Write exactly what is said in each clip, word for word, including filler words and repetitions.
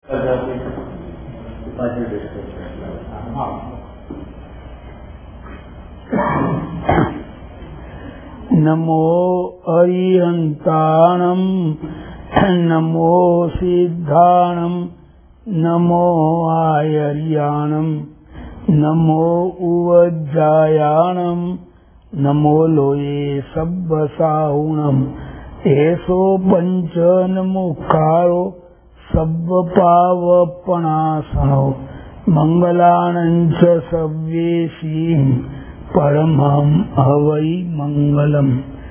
નમો અરિહંતાણમ નમો સિદ્ધાણમ નમો આયર્યાણમ નમો ઉવજ્જાયાણમ નમો લોયે સબ્બસાહુણમ એસો પંચનમુખારો સબ્બપાવપણાસણો મંગલાનંચ સવ્યેશીમ પરમહં હવૈ મંગલમ.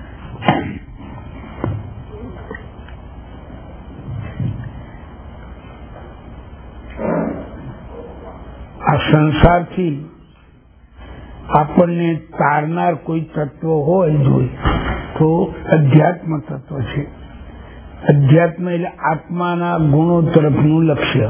આ સંસારથી આપણને તારનાર કોઈ તત્વ હોય જોઈ તો અધ્યાત્મ તત્વ છે. અધ્યાત્મ એટલે આત્માના ગુણો તરફનું લક્ષ્ય,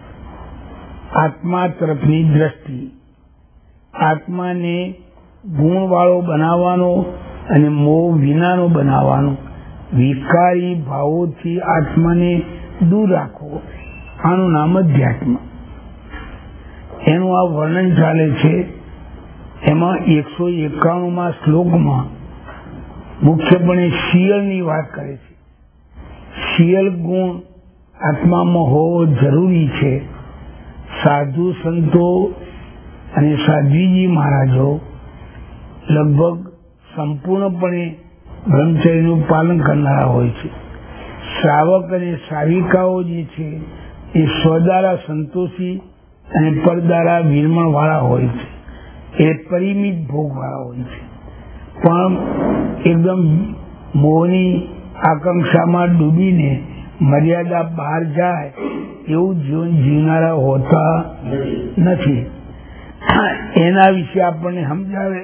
આત્મા તરફની દ્રષ્ટિ, આત્માને ગુણવાળો બનાવવાનો અને મોહ વિનાનો બનાવવાનો, વિકારી ભાવોથી આત્માને દૂર રાખવો, આનું નામ અધ્યાત્મ. એનું આ વર્ણન ચાલે છે. એમાં એકસો એકાણુંમાં શ્લોકમાં મુખ્યપણે શીયલની વાત કરે છે. શીયલ ગુણ આત્મામાં હોવો જરૂરી છે. સાધુ સંતો અને સાધ્વીજી મહારાજો લગભગ સંપૂર્ણપણે બ્રહ્મચર્યનું પાલન કરનારા હોય છે. શ્રાવક અને શ્રાવિકાઓ જે છે એ સ્વદ્વારા સંતોષી અને પરદ્વારા વિરમણ વાળા હોય છે. એ પરિમિત ભોગ વાળા હોય છે. પણ એકદમ મોહની આકાંક્ષામાં ડૂબીને મર્યાદા બહાર જાય એવું જીવન જીવનારા હોતા નથી. એના વિશે આપણને સમજાવે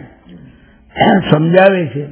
સમજાવે છે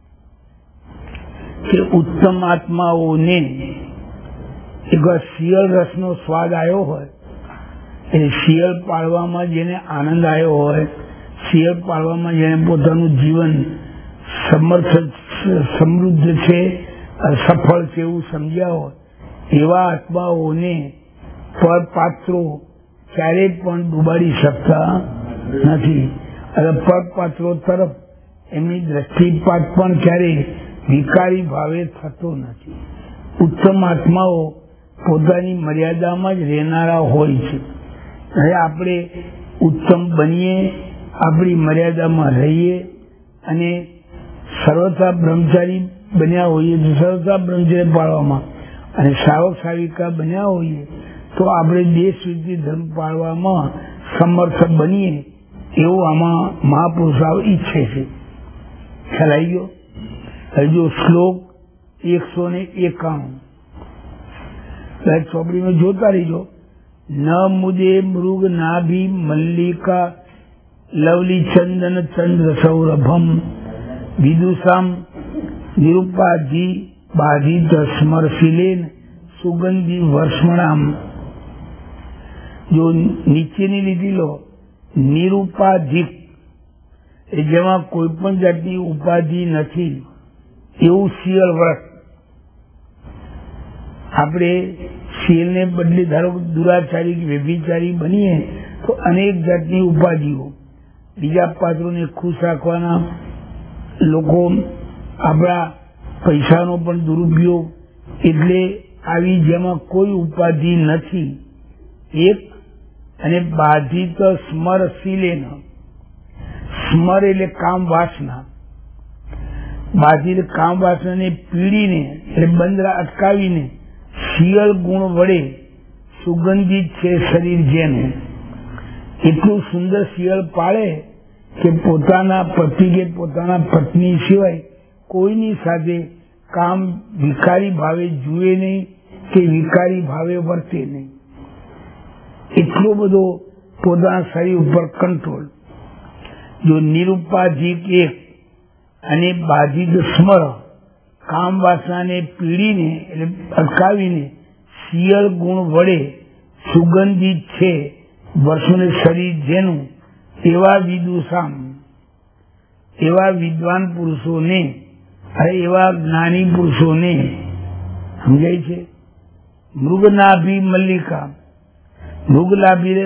કે ઉત્તમ આત્માઓને એક શિયળ રસનો સ્વાદ આવ્યો હોય, એ શિયળ પાળવામાં જેને આનંદ આવ્યો હોય, શિયળ પાળવામાં જેને પોતાનું જીવન સમર્થ સમૃદ્ધ છે, સફળ છે એવું સમજ્યા હોય, એવા આત્માઓને પરપાત્રો ક્યારેય પણ ડૂબાડી શકતા નથી. અને પરપાત્રો તરફ એમની દ્રષ્ટિપાત પણ ક્યારેય વિકારી ભાવે થતો નથી. ઉત્તમ આત્માઓ પોતાની મર્યાદામાં જ રહેનારા હોય છે. હવે આપણે ઉત્તમ બનીએ, આપણી મર્યાદામાં રહીએ અને સર્વથા બ્રહ્મચારી બન્યા હોઈએ તો સર્વથા બ્રહ્મચર્ય પાળવામાં, અને શ્રાવક શ્રાવિકા બન્યા હોઈએ તો આપણે દેશ વિધિ ધર્મ પાળવામાં સમર્થ બનીએ એવું આમાં મહાપુરુષો ઈચ્છે છે. ખ્યાલ આવી ગયો? હજુ શ્લોક એકસો ને એકાણું ચોપડીમાં જોતા રહીજો. ન મુદે મૃગ નાભી મલ્લિકા લવલી ચંદન ચંદ્ર સૌરભમ વિદુષામ નિરુપાધિ બાધિત સ્મરશિલેન સુગંધી વર્ષમણામ. જો નીચેની લીધી લો, નિરુપાધિક એ જેમાં કોઈ પણ જાતની ઉપાધિ નથી એવું શિયળ વ્રત. આપણે શિયળને બદલે ધારો દુરાચારી વ્યભિચારી બનીએ તો અનેક જાતની ઉપાધિઓ, બીજા પાત્રોને ખુશ રાખવાના, લોકો આપણા પૈસાનો પણ દુરુપયોગ, એટલે આવી જેમાં કોઈ ઉપાધિ નથી એક. અને બાધિત સ્મરશીલેન, સ્મર એટલે કામ વાસના, બાધિત કામ વાસનાને પીડીને એટલે બંધ અટકાવીને શિયળ ગુણ વડે સુગંધિત છે શરીર જેનું. એટલું સુંદર શિયળ પાળે કે પોતાના પતિ કે પોતાના પત્ની સિવાય કોઈની સાથે કામ વિકારી ભાવે જુએ નહીં કે વિકારી ભાવે વર્તે નહીં. એટલો બધો પોતાના શરીર ઉપર કંટ્રોલ. જો નિરુપાધિક એક અને બાધિત સ્મર, કામ વાસનાને પીડીને એટલે અટકાવીને શિયળ ગુણ વડે સુગંધિત છે વર્ષોને શરીર જેનું, એવા વિદુષામ, એવા વિદ્વાન પુરુષોને, એવા જ્ઞાની પુરુષોને સમજાય છે. મૃગનાભી મલ્લિકા, મૃગલાભી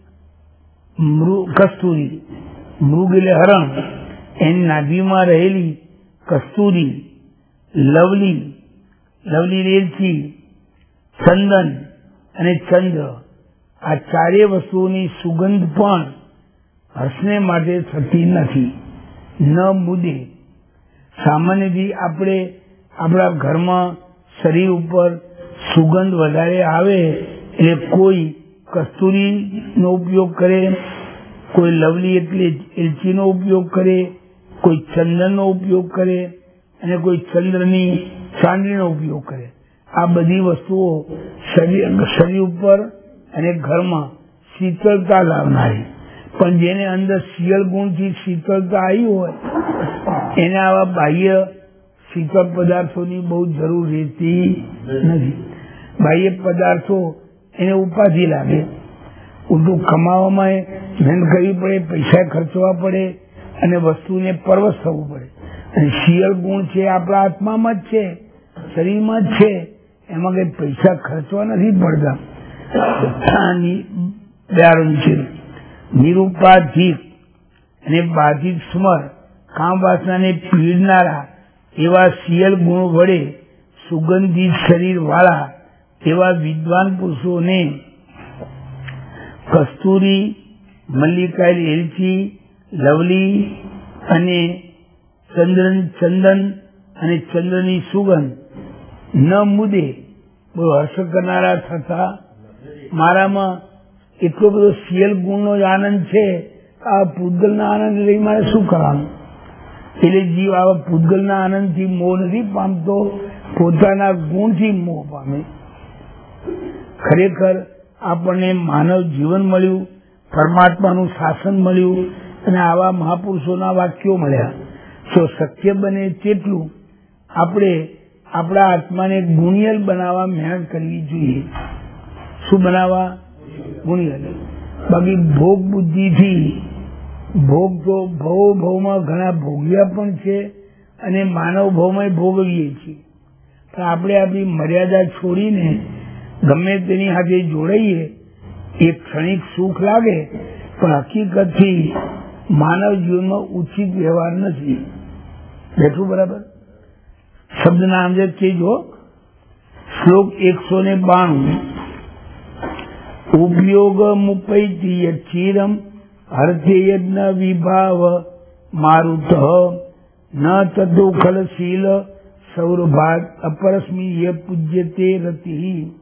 કસ્તુરી, મૃગ એટલે હરણ, એની નાભીમાં રહેલી કસ્તુરી, લવલી, લવલી રેલચી, ચંદન અને ચંદ્ર, આ ચારેય વસ્તુઓની સુગંધ પણ હર્ષને માટે થતી નથી. ન મુદે, સામાન્યથી આપણે આપણા ઘરમાં શરીર ઉપર સુગંધ વધારે આવે એટલે કોઈ કસ્તુરીનો ઉપયોગ કરે, કોઈ લવલી એટલે એલચીનો ઉપયોગ કરે, કોઈ ચંદનનો ઉપયોગ કરે અને કોઈ ચંદ્રની ચાંદીનો ઉપયોગ કરે. આ બધી વસ્તુઓ શરીર શરીર ઉપર અને ઘરમાં શીતળતા લાવનારી, પણ જેને અંદર શીતળ ગુણથી શીતળતા આવી હોય એને આવા બાહ્ય શીતળ પદાર્થોની બહુ જરૂર રહેતી નથી. બાહ્ય પદાર્થો એને ઉપાધિ લાગે, ઉલટું કમાવામાં મહેનત કરવી પડે, પૈસા ખર્ચવા પડે અને વસ્તુને પરવશ થવું પડે. અને શીતળ ગુણ છે આપણા આત્મામાં જ છે, શરીરમાં જ છે, એમાં કઈ પૈસા ખર્ચવા નથી પડતા. નિરુપાધિક અને બાધિત સ્મર, કામ વાસનાને પીડનારા એવા શીતળ ગુણ વડે સુગંધિત શરીર વાળા એવા વિદ્વાન પુરુષોને કસ્તુરી, મલ્લિકા એલચી, લવલી અને ચંદ્રન ચંદન અને ચંદ્રની સુગંધ ન મુદે બહુ હર્ષ કરનારા થતા. મારામાં એટલો બધો શીતળ ગુણનો જ આનંદ છે, આ પૂતગલના આનંદ લઈ મારે શું કરવાનું? એટલે જીવ આવા પૂતગલના આનંદથી મોહ નથી પામતો, પોતાના ગુણથી મોહ પામે. ખરેખર આપણને માનવ જીવન મળ્યું, પરમાત્માનું શાસન મળ્યું અને આવા મહાપુરુષોના વાક્યો મળ્યા. તો શક્ય બને તેટલું આપણે આપણા આત્માને ગુણિયલ બનાવવા મહેનત કરવી જોઈએ. શું બનાવવા? ગુણિયલ. બાકી ભોગ બુદ્ધિથી ભોગ તો ભવ ભવમાં ઘણા ભોગ્યા પણ છે અને માનવ ભવમાં ભોગવીએ છીએ, પણ આપણે આપણી મર્યાદા છોડીને ગમે તેની સાથે જોડાઈએ, એક ક્ષણિક સુખ લાગે પણ હકીકતથી માનવ જીવનમાં ઉચિત વ્યવહાર નથી. બેઠું બરાબર? શબ્દના સમજે તે જો. શ્લોક એકસો ને બાણું. ઉપયોગ મુપૈતી યચ્છિરમ હર્થે યજ્ઞ વિભાવ મારુત ન તદોખલ શીલ સૌરભાગ અપરસ્મી ય પૂજ્યતે રતિ.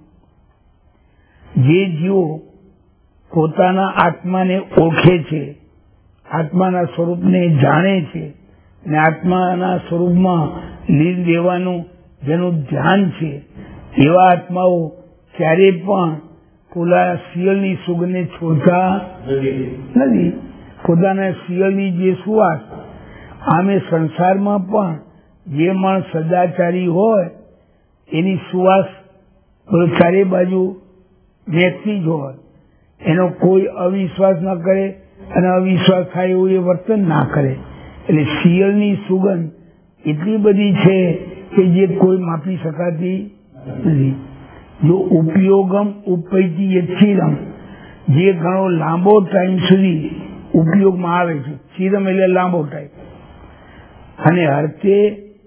જે જીવો પોતાના આત્માને ઓળખે છે, આત્માના સ્વરૂપને જાણે છે અને આત્માના સ્વરૂપમાં લીન રહેવાનું જેનું ધ્યાન છે, એવા આત્માઓ ક્યારે પણ પોલા શિયળની સુગંધને છોડતા નથી. પોતાના શિયળની જે સુવાસ, આમે સંસારમાં પણ જે માણસ સદાચારી હોય એની સુવાસ ચારે બાજુ વ્યક્તિ જ હોય, એનો કોઈ અવિશ્વાસ ના કરે અને અવિશ્વાસ થાય એવું એ વર્તન ના કરે. એટલે શિયળની સુગંધ એટલી બધી છે કે જે કોઈ માપી શકાતી નથી. જો ઉપયોગમ ઉપૈતી યચ્છિરમ, જે ઘણો લાંબો ટાઈમ સુધી ઉપયોગમાં આવે છે, ચિરમ એટલે લાંબો ટાઈમ, અને હર્તે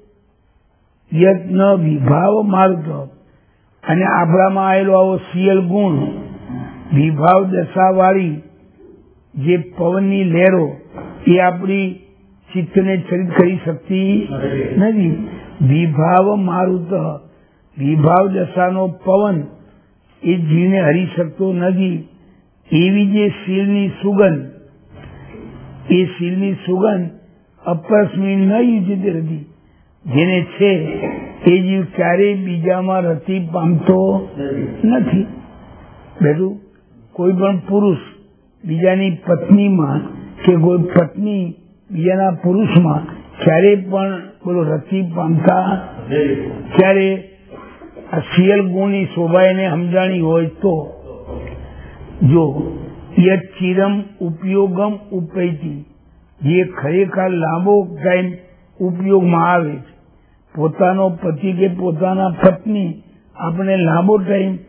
યત્ન વિભાવ મારતો, અને આપણામાં આવેલો આવો શીયળ ગુણ વિભાવ દશાવાળી જે પવનની લહેરો એ આપણી ચિત્તને ચરિત કરી શકતી નથી. વિભાવ મારુત, વિભાવ દશાનો પવન એ જીવને હરી શકતો નથી. એવી જે શીલની સુગંધ, એ શીલની સુગંધ અપરસ્મી ન યુજતી હતી, જેને છે એ જીવ ક્યારેય બીજામાં રતિ પામતો નથી. બેઠું કોઈ પણ પુરુષ બીજાની પત્નીમાં કે કોઈ પત્ની બીજાના પુરુષમાં ક્યારેય પણ બોલો રતિ પામતા. ક્યારે આ શીયળ ગુણની શોભા એને સમજાણી હોય તો. જો યચ્છિરમ ઉપયોગમ ઉપૈતી, જે ખરેખર લાંબો ટાઈમ ઉપયોગમાં આવે છે, પોતાનો પતિ કે પોતાના પત્ની આપણે લાંબો ટાઈમ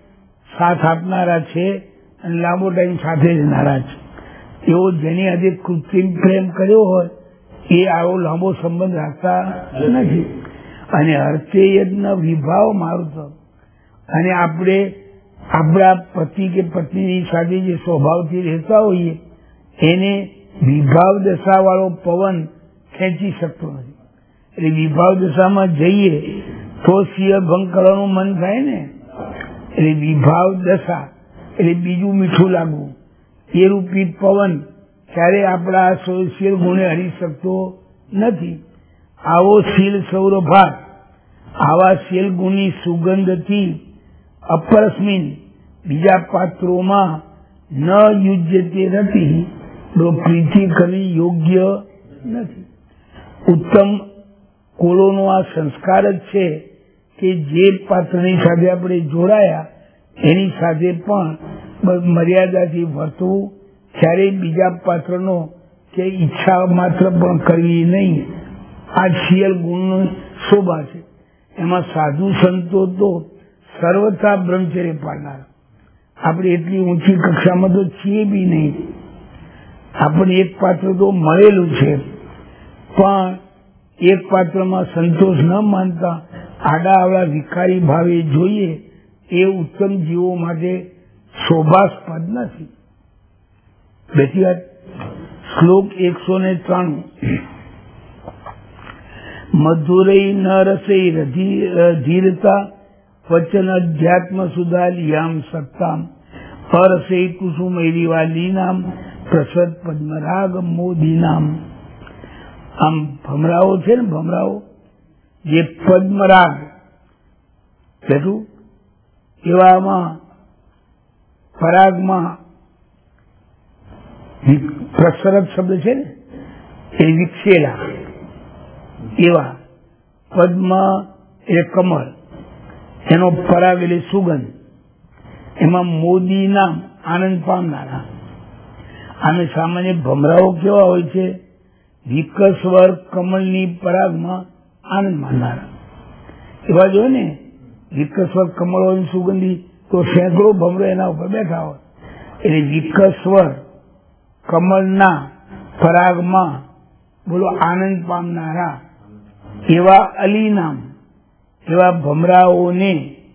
સાથ આપનારા છે અને લાંબો ટાઈમ સાથે રહેનારા છે. એવો જેની આજે કૃત્રિમ પ્રેમ કર્યો હોય એ આવો લાંબો સંબંધ રાખતા નથી. અને અર્થે યજ્ઞ વિભાવ મારું તો અને આપણે આપણા પતિ કે પત્નીની સાથે જે સ્વભાવથી રહેતા હોઈએ એને વિભાવ દશા વાળો પવન ખેંચી શકતો નથી. એટલે વિભાવ દશામાં જઈએ તો શિયળ ભંગ કરવાનું મન થાય ને. એટલે વિભાવ દશા એટલે બીજું મીઠું લાગવું એ રૂપી પવન ક્યારે આપણા શીલ ગુણે હરી શકતો નથી. આવો શીલ સૌરભાર આવા શીલ ગુણની સુગંધથી અપરસ્મિન બીજા પાત્રોમાં ન યુજ્યતે નથી પ્રીતિ કરવી યોગ્ય નથી. ઉત્તમ કુળોનો આ સંસ્કાર જ છે કે જે પાત્રની સાથે આપણે જોડાયા એની સાથે પણ મર્યાદાથી વર્તવું, ક્યારેય બીજા પાત્રનો કે ઈચ્છા માત્ર પણ કરવી નહીં. આ શીલ ગુણની શોભા છે. એમાં સાધુ સંતો તો સર્વથા બ્રહ્મચર્ય પાડનાર. આપણે એટલી ઊંચી કક્ષામાં તો છીએ બી નહીં. આપણને એક પાત્ર તો મળેલું છે પણ એક પાત્રમાં સંતોષ ન માનતા આડા આવડા વિકારી ભાવે જોઈએ એ ઉત્તમ જીવો માટે શોભાસ્પદ નથી. બીજી વાત શ્લોક એકસો ને ત્રાણું મધુરઈ ન રસઈ ધીરતા વચન અધ્યાત્મ સુધા લિયામ સત્તામ અરસઈ કુસુમૈરીવા લીનામ પ્રસદ પદ્મરાગ મોદી નામ. આમ ભમરાઓ છે ને ભમરાઓ જે પદ્મરાગ બેઠું એવામાં પરાગમાં પ્રસરત શબ્દ છે ને એ વિકસેલા એવા પદ્મ એ કમળ એનો પરાગ એટલે સુગંધ એમાં મોદી નામ આનંદ પામનારા. આમે સામાન્ય ભમરાઓ કેવા હોય છે વિકસવર કમળની પરાગમાં આનંદ માનનારા એવા જો ને વિકસવર કમળોની સુગંધી તો સેંકડો ભમરો એના ઉપર બેઠા હોય. એટલે વિકસવર કમળના પરાગમાં બોલો આનંદ પામનારા એવા અલી નામ એવા ભમરાઓને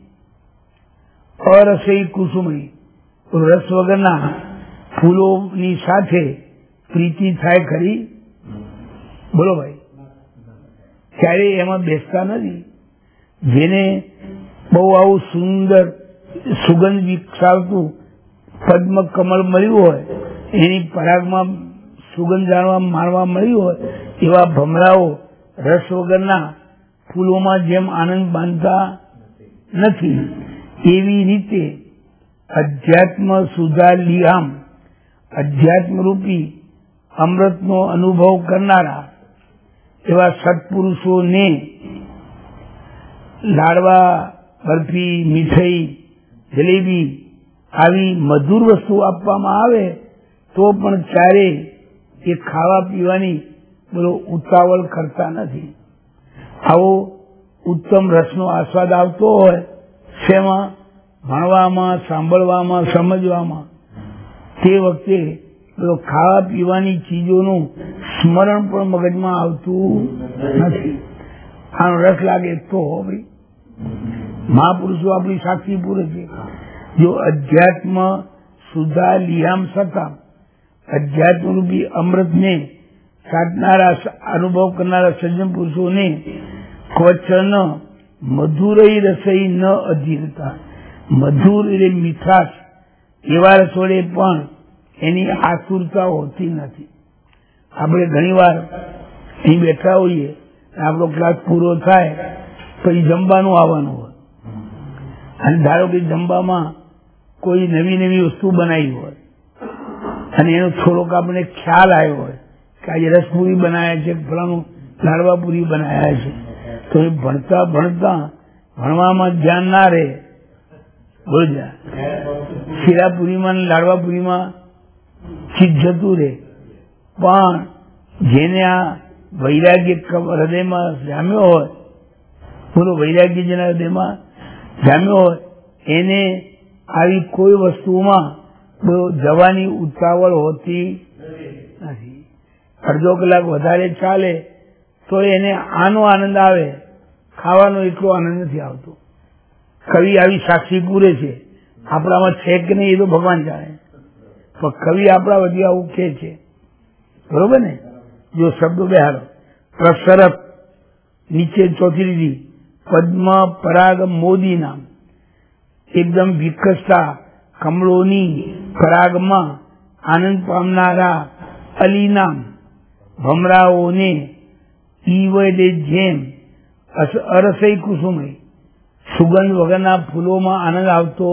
અરસઈ કુસુમઈ રસ વગરના ફૂલોની સાથે પ્રીતિ થાય ખરી? બોલો ભાઈ, ક્યારે એમાં બેસતા નથી. જેને બહુ આવું સુંદર સુગંધ વિકસાવતું પદ્મ કમળ મળ્યું હોય એની પરાગમાં સુગંધ જાણવા માણવા મળ્યું હોય એવા ભમરાઓ રસ વગરના ફૂલોમાં જેમ આનંદ બાંધતા નથી એવી રીતે અધ્યાત્મ સુધા લિહામ અધ્યાત્મ રૂપી અમૃતનો અનુભવ કરનારા એવા સત્પુરુષોને લાડવા, બરફી, મીઠાઈ, જલેબી આવી મધુર વસ્તુ આપવામાં આવે તો પણ ક્યારે એ ખાવા પીવાની બોલો ઉતાવળ કરતા નથી. આવો ઉત્તમ રસનો આસ્વાદ આવતો હોય શેમાં? ભણવામાં, સાંભળવામાં, સમજવામાં. તે વખતે પેલો ખાવા પીવાની ચીજોનું સ્મરણ પણ મગજમાં આવતું નથી. આનો રસ લાગે તો ભાઈ મહાપુરુષો આપણી સાક્ષી પૂરે છે. જો અધ્યાત્મ સુધા લિહામ સતા અધ્યાત્મ રૂપી અમૃતને સાધનારા અનુભવ કરનારા સજ્જન પુરુષોને ક્વચન મધુરઈ રસઈ ન અધીરતા મધુર એટલે મીઠાશ એવા રસોડે પણ એની આતુરતા હોતી નથી. આપણે ઘણી વાર અહીં બેઠા હોઈએ આપણો ક્લાસ પૂરો થાય પછી જમવાનું આવવાનું હોય અને ધારો કે જમવામાં કોઈ નવી નવી વસ્તુ બનાવી હોય અને એનો થોડોક આપણને ખ્યાલ આવ્યો હોય કે આજે રસપુરી બનાવ્યા છે, ફલાણું લાડવા પૂરી બનાવ્યા છે, તો એ ભણતા ભણતા ભણવામાં ધ્યાન ના રહે. બોલજા શીરાપુરીમાં લાડવાપુરીમાં ચીજ જતું રહે. પણ જેને આ વૈરાગ્ય હૃદયમાં જામ્યો હોય બોલો વૈરાગ્ય જેના હૃદયમાં જામ્યો હોય એને આવી કોઈ વસ્તુમાં જવાની ઉતાવળ હોતી નથી. અડધો કલાક વધારે ચાલે તો એને આનો આનંદ આવે, ખાવાનો એટલો આનંદ નથી આવતો. કવિ આવી સાક્ષી પૂરે છે, આપણામાં છે કે નહીં એ તો ભગવાન જાણે, પણ કવિ આપણા વધી આવું કે છે. બરોબર ને? જો શબ્દો બેહારો. પ્રસરત નીચે ચોથી લીધી પદ્મ પરાગ મોદી નામ, એકદમ વિકસતા કમળોની પરાગમાં આનંદ પામનારા અલી નામ, ભમરાઓને ઈવડે જેમ અરસઈ કુસુમય, સુગંધ વગરના ફૂલોમાં આનંદ આવતો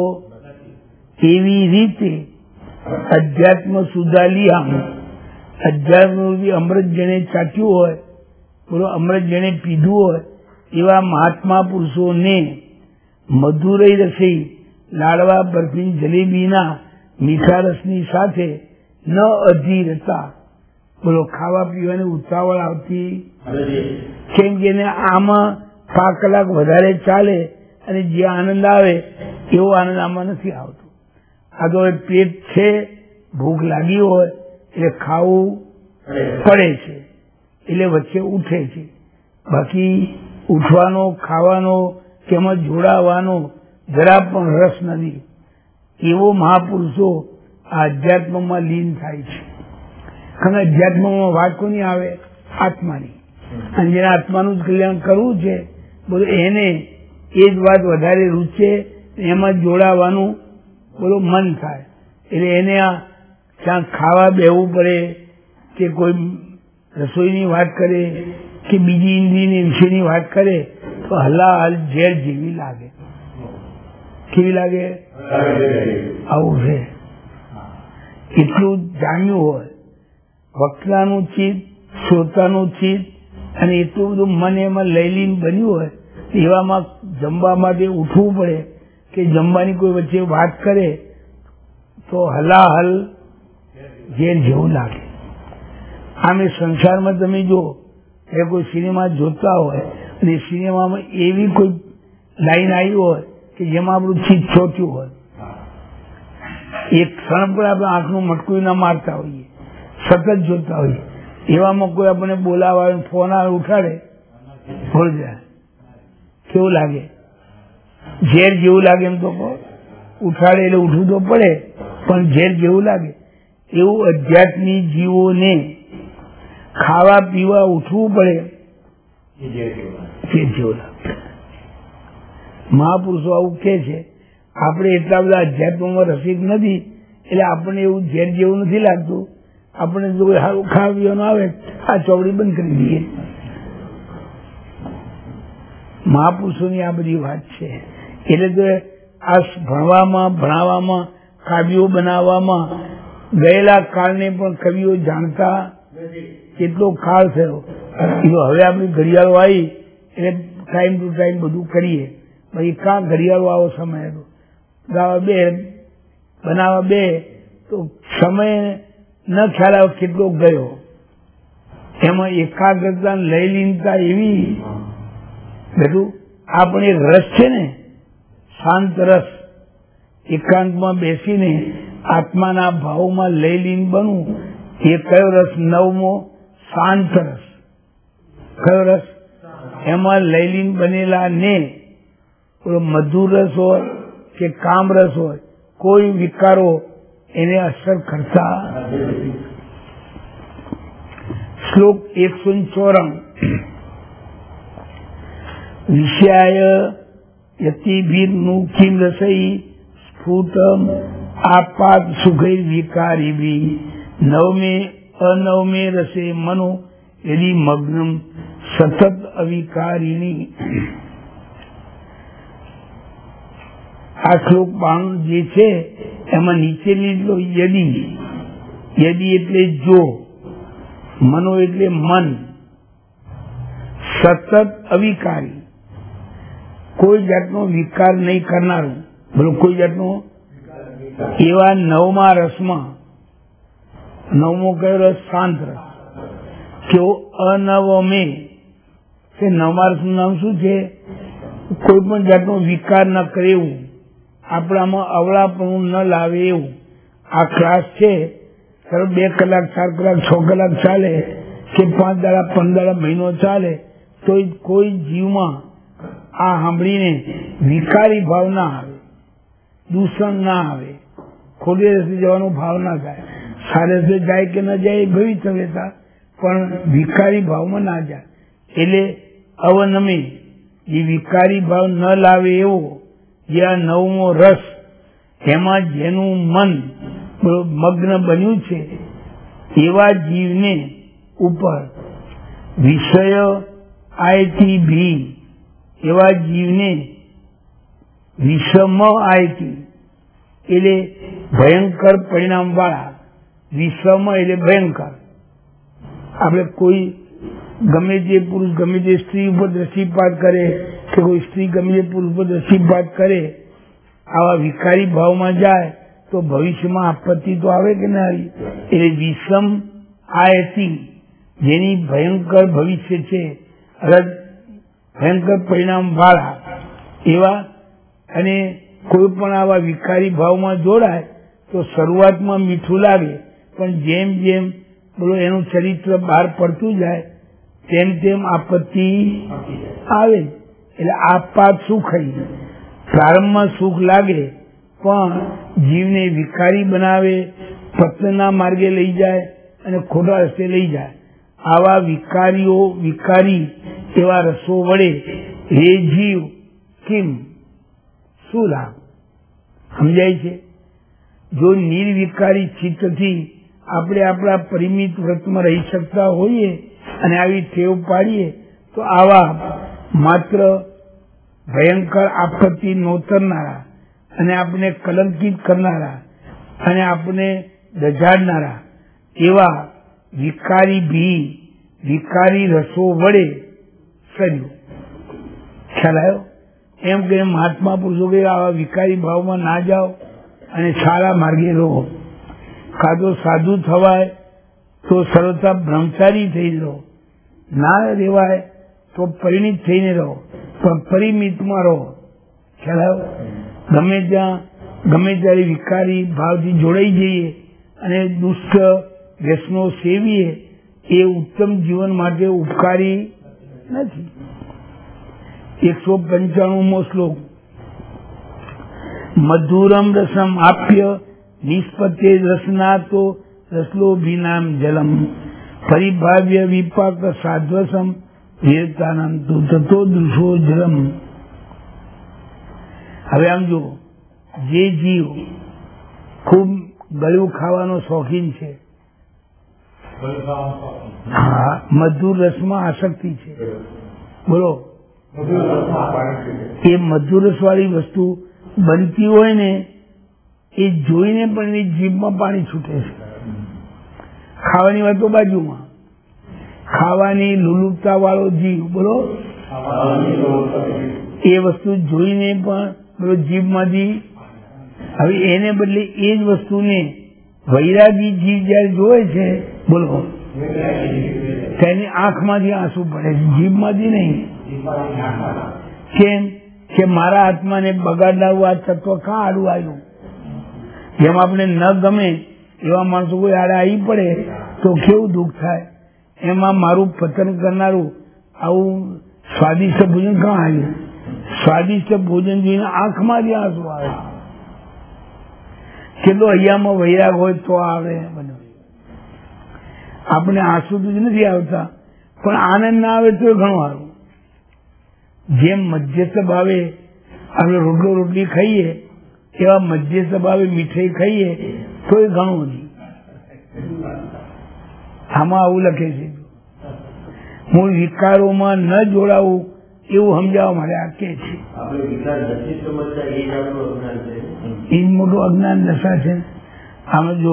એવી રીતે અધ્યાત્મ સુધાલી આમ, અધ્યાત્મ અમૃત જેને ચાખ્યું હોય, બોલો અમૃત જેને પીધું હોય એવા મહાત્મા પુરુષોને મધુરઈ રસી લાડવા બરફી જલેબીના મીઠા રસની સાથે ન અધીરતા, બોલો ખાવા પીવાની ઉતાવળ આવતી. કેમ કે આમાં પાંચ કલાક વધારે ચાલે અને જે આનંદ આવે એવો આનંદ આમાં નથી આવતો. આ તો પેટ છે, ભૂખ લાગી હોય એટલે ખાવું પડે છે, એટલે વચ્ચે ઉઠે છે. બાકી ઉઠવાનો, ખાવાનો કે એમાં જોડાવાનો જરા પણ રસ નથી. એવો મહાપુરુષો આ અધ્યાત્મમાં લીન થાય છે. કારણ અધ્યાત્મમાં વાત કોની આવે? આત્માની. અને જેને આત્માનું જ કલ્યાણ કરવું છે બોલો એને એ જ વાત વધારે રૂચે, એમાં જોડાવાનું બોલો મન થાય. એટલે એને આ ક્યાંક ખાવા બેવું પડે કે કોઈ રસોઈની વાત કરે કે બીજી ઇન્દ્રિયની વિશેની વાત કરે તો હલાહલ ઝેર જેવી લાગે. કેવી લાગે? આવું છે. એટલું જામ્યું હોય વક્તાનું ચિત્ત, શ્રોતાનું ચિત્ત, અને એટલું બધું મન એમાં લયલીન બન્યું હોય એવામાં જમવા માટે ઉઠવું પડે કે જમવાની કોઈ વચ્ચે વાત કરે તો હલાહલ ઝેર જેવું લાગે. આમે સંસારમાં તમે જો એ કોઈ સિનેમા જોતા હોય અને સિનેમામાં એવી કોઈ લાઈન આવી હોય કે જેમાં આપણું ચિત્ત ચોટ્યું હોય, એક ક્ષણ પર આપણે આંખનું મટકું ના મારતા હોઈએ, સતત જોતા હોઈએ, એવામાં કોઈ આપણને બોલાવા ફોન આવે ઉઠાડે ભૂલ જાય, કેવું લાગે? ઝેર જેવું લાગે. એમ તો ઉઠાડે એટલે ઉઠવું તો પડે પણ ઝેર જેવું લાગે. એવું અધ્યાત્મી જીવોને ખાવા પીવા ઉઠવું પડે ઝેર જેવું લાગે. મહાપુરુષો આવું કે છે. આપણે એટલા બધા અધ્યાત્મમાં રસિક નથી એટલે આપણને એવું ઝેર જેવું નથી લાગતું. આપણે જો સારું ખાવા પીવાનું આવે આ ચોપડી બંધ કરી દઈએ. મહાપુરુષોની આ બધી વાત છે. એટલે તો આ ભણવામાં, ભણાવવામાં, કાવ્યો બનાવવામાં ગયેલા કાળને પણ કવિઓ જાણતા કેટલો કાળ થયો. હવે આપણી ઘડિયાળો આવી એટલે ટાઈમ ટુ ટાઈમ બધું કરીએ. ભાઈ કાં ઘડિયાળો આવો સમય હતો, ગાવા બે બનાવવા બે તો સમય ન ખ્યાલ આવે કેટલો ગયો. એમાં એકાગ્રતા લયલીનતા એવી બધું આપણે રસ છે ને, શાંત રસ, એકાંતમાં બેસીને આત્માના ભાવમાં લયલીન બનવું. એ કયો રસ? નવમો શાંત રસ. કયો રસ? એમાં લયલીન બનેલા ને મધુર રસ હોય કે કામ રસ હોય કોઈ વિકારો એને અસર કરતા. શ્લોક એકસો ચોરાણું. વિષયાય યતિભીર્નું કિમ રસઈ સ્ફુટમ આપાત સુખૈર વિકારીભી નવમે અનવમે રસે મનો યદિ મગ્નમ સતત અવિકારીણી. આ શ્લોક બાણું જે છે એમાં નીચેની યદી, યદી એટલે જો, મનો એટલે મન, સતત અવિકારી કોઈ જાતનો વિકાર નહીં કરનારું, બોલો કોઈ જાતનો. એવા નવમા રસમાં, નવમો કયો રસ? શાંત રસ. કેવો? અનવમે. કે નવમા રસનું નામ શું છે? કોઈ પણ જાતનો વિકાર ન કરે એવું. આપણામાં અવળાપણું ન લાવે એવું. આ ક્લાસ છે સર બે કલાક ચાર કલાક છ કલાક ચાલે કે પાંચ દાડા પંદર દાડા મહિનો ચાલે તો કોઈ જીવમાં આ સાંભળીને વિકારી ભાવ ના આવે, દૂષણ ના આવે, ખોટી રસ્તે જવાનો ભાવ ના થાય. સારે રસ્તે જાય કે ન જાય એ ભવિષ્યતા, પણ વિકારી ભાવમાં ના જાય. એટલે અવનમે એ વિકારી ભાવ ન લાવે એવો જે આ નવમો રસ એમાં જેનું મન મગ્ન બન્યું છે એવા જીવને ઉપર વિષય આયથી ભી એવા જીવને વિષમ આયથી એટલે ભયંકર પરિણામ વાળા, વિષમ એટલે ભયંકર. આપણે કોઈ ગમે તે પુરુષ ગમે તે સ્ત્રી ઉપર દ્રષ્ટિપાત કરે કે કોઈ સ્ત્રી ગમે તે પુરુષ ઉપર દ્રષ્ટિપાત કરે, આવા વિકારી ભાવમાં જાય તો ભવિષ્યમાં આપત્તિ તો આવે કે ના આવી. એટલે વિષમ આયથી જેની ભયંકર ભવિષ્ય છે, ભયંકર પરિણામ વાળા એવા, અને કોઈ પણ આવા વિકારી ભાવમાં જોડાય તો શરૂઆતમાં મીઠું લાગે, પણ જેમ જેમ બોલો એનું ચરિત્ર બહાર પડતું જાય તેમ તેમ આપત્તિ આવે. એટલે આપત સુખ પ્રારંભમાં સુખ લાગે પણ જીવને વિકારી બનાવે, પતનના માર્ગે લઈ જાય અને ખોટા રસ્તે લઈ જાય. આવા વિકારીઓ વિકારી એવા રસો વડે હે જીવ કેમ શું લાભ સમજાય છે? જો નિર્વિકારી ચિત્તથી આપણે આપણા પરિમિત વ્રતમાં રહી શકતા હોઈએ અને આવી ટેવ પાડીએ તો આવા માત્ર ભયંકર આપત્તિ નોતરનારા અને આપણે કલંકિત કરનારા અને આપણે દજાડનારા એવા વિકારી ભી વિકારી રસો વડે સર્યું. ખ્યાલ આવ્યો? એમ કે મહાત્મા પુરુષો કે આવા વિકારી ભાવમાં ના જાઓ અને સારા માર્ગે રહો. કાં તો સાધુ થવાય તો સરળતા બ્રહ્મચારી થઈ રહો, ના રહેવાય તો પરિણિત થઈને રહો, પણ પરિમિતમાં રહો. ખ્યાલ આવ્યો? ગમે ત્યાં ગમે ત્યારે વિકારી ભાવથી જોડાઈ જઈએ અને દુષ્ટ વ્યસનો સેવીએ એ ઉત્તમ જીવન માટે ઉપકારી નથી. એકસો પંચાણુંમો શ્લોક મધુરમ રસમ આપ્ય નિષ્પત્તે રસનાતો રસલોભીનામ જલમ પરિભાવ્ય વિપાક સાધ્વસમ વીરતાનમ તતો દૃશો જલમ. હવે આમ જો જે જીવ ખૂબ ગળ્યું ખાવાનો શોખીન છે, હા, મધુર રસમાં આસક્તિ છે, બોલો, એ મધુર રસ વાળી વસ્તુ બનતી હોય ને એ જોઈને પણ એની જીભમાં પાણી છૂટે છે. ખાવાની વાત તો બાજુમાં, ખાવાની લુલુપતા વાળો જીવ, બોલો, એ વસ્તુ જોઈને પણ બોલો જીભમાંથી, હવે એને બદલે એ જ વસ્તુને વૈરાગી જીવ જયારે જોવે છે, બોલો, તેની આંખમાંથી આંસુ પડે છે, જીભમાંથી નહીં. કેમ કે મારા આત્માને બગાડનારું આ તત્વ કાં આડું આવ્યું? જેમ આપણે ન ગમે એવા માણસો કોઈ આડે આવી પડે તો કેવું દુઃખ થાય. એમાં મારું પતન કરનારું આવું સ્વાદિષ્ટ ભોજન કાં આવ્યું? સ્વાદિષ્ટ ભોજન જોઈને આંખમાંથી આંસુ આવે. કેટલો અહીંયામાં વૈરાગ હોય તો આવે. બધું આપણે આંસુ તો જ નથી આવતા, પણ આનંદ ના આવે તો ઘણું સારું. જેમ મધ્યસ્થ ભાવે આપણે રોટલો રોટલી ખાઈએ એવા મધ્યસ્થ ભાવે મીઠાઈ ખાઈએ તો એ ઘણું નહીં. આમાં આવું લખે છે, મૂળ વિકારોમાં ન જોડાવું એવું સમજાવવા માટે આ કે છે. એ જ મોટું અજ્ઞાન દશા છે. આમાં જો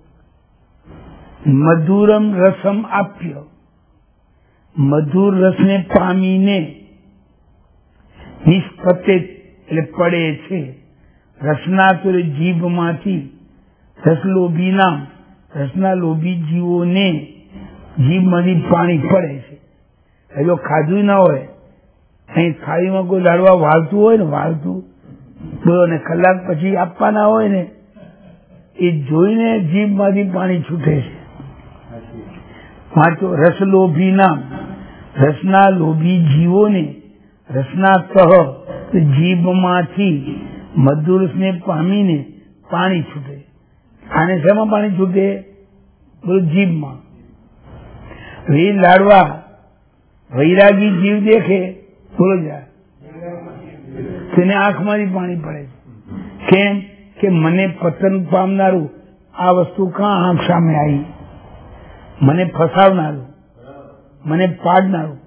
મધુરમ રસમ આપ્ય, મધુર રસને પામીને નિષ્પત્તે એટલે પડે છે, રસના તો જીભમાંથી, રસલોભી નામ રસના લોભી જીવોને જીભમાંથી પાણી પડે છે. એ જો ખાધું ના હોય, અહીં થાળીમાં કોઈ લાડવા વાળતું હોય ને, વાળતું બોલો ને કલાક પછી આપવાના હોય ને એ જોઈને જીભમાંથી પાણી છૂટે છે. વાંચો, રસ લોભી નામ, રસના લોભી જીવોને રસના કહ જીભમાંથી મધુરસને પામીને પાણી છૂટે. આને શેમાં પાણી છૂટે? બોલો, જીભમાં. વે લાડવા વૈરાગી જીવ દેખે, બોલો જા, તેને આંખમાંથી પાણી પડે છે. કેમ કે મને પતન પામનારું આ વસ્તુ કાં આંખ સામે આવી, મને ફસાવનારું, મને પાડનારું.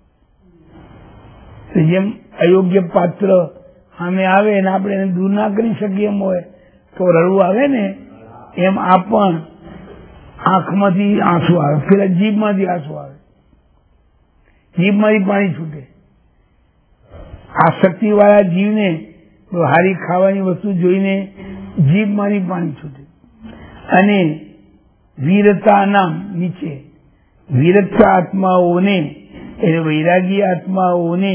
જેમ અયોગ્ય પાત્ર સામે આવે ને આપણે એને દૂર ના કરી શકીએ એમ હોય તો રડવું આવે ને, એમ આ પણ આંખમાંથી આંસુ આવે, પેલા જીભમાંથી આંસુ આવે, જીભમાંથી પાણી છૂટે. આસક્તિ વાળા જીવને હારી ખાવાની વસ્તુ જોઈને જીભમાંથી પાણી છૂટે. અને વીરતા નામ નીચે વીરતા આત્માઓને એટલે વૈરાગી આત્માઓને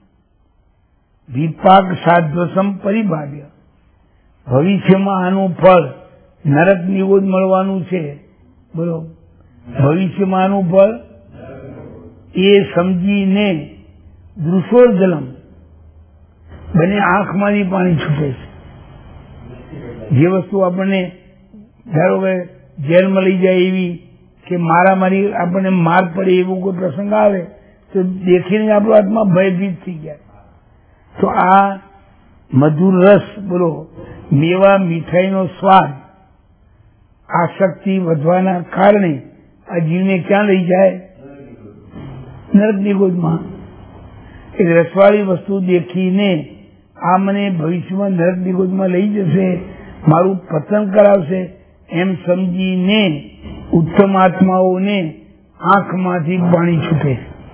વિપાક સાધ્વસમ પરિભાવ્ય, ભવિષ્યમાં આનું ફળ નરક નિવોદ મળવાનું છે. બોલો, ભવિષ્યમાં આનું ફળ એ સમજીને દૃશોજલમ બને આંખમાંથી પાણી છૂટે છે. જે વસ્તુ આપણને ધારો કે જેલમાં લઈ જાય એવી કે મારામારી આપણને માર પડે એવો કોઈ પ્રસંગ આવે તો દેખીને આપણો આત્મા ભયભીત થઈ જાય. તો આ મધુર રસ, બોલો, મેવા મીઠાઈનો સ્વાદ આસક્તિ વધવાના કારણે આ જીવને ક્યાં લઈ જાય? નરક નિગોદમાં. એ રસવાળી વસ્તુ દેખીને આ મને ભવિષ્યમાં નરક નિગોદમાં લઈ જશે, મારું પતન કરાવશે એમ સમજીને ઉત્તમ આત્માઓને આંખમાંથી પાણી છૂટે.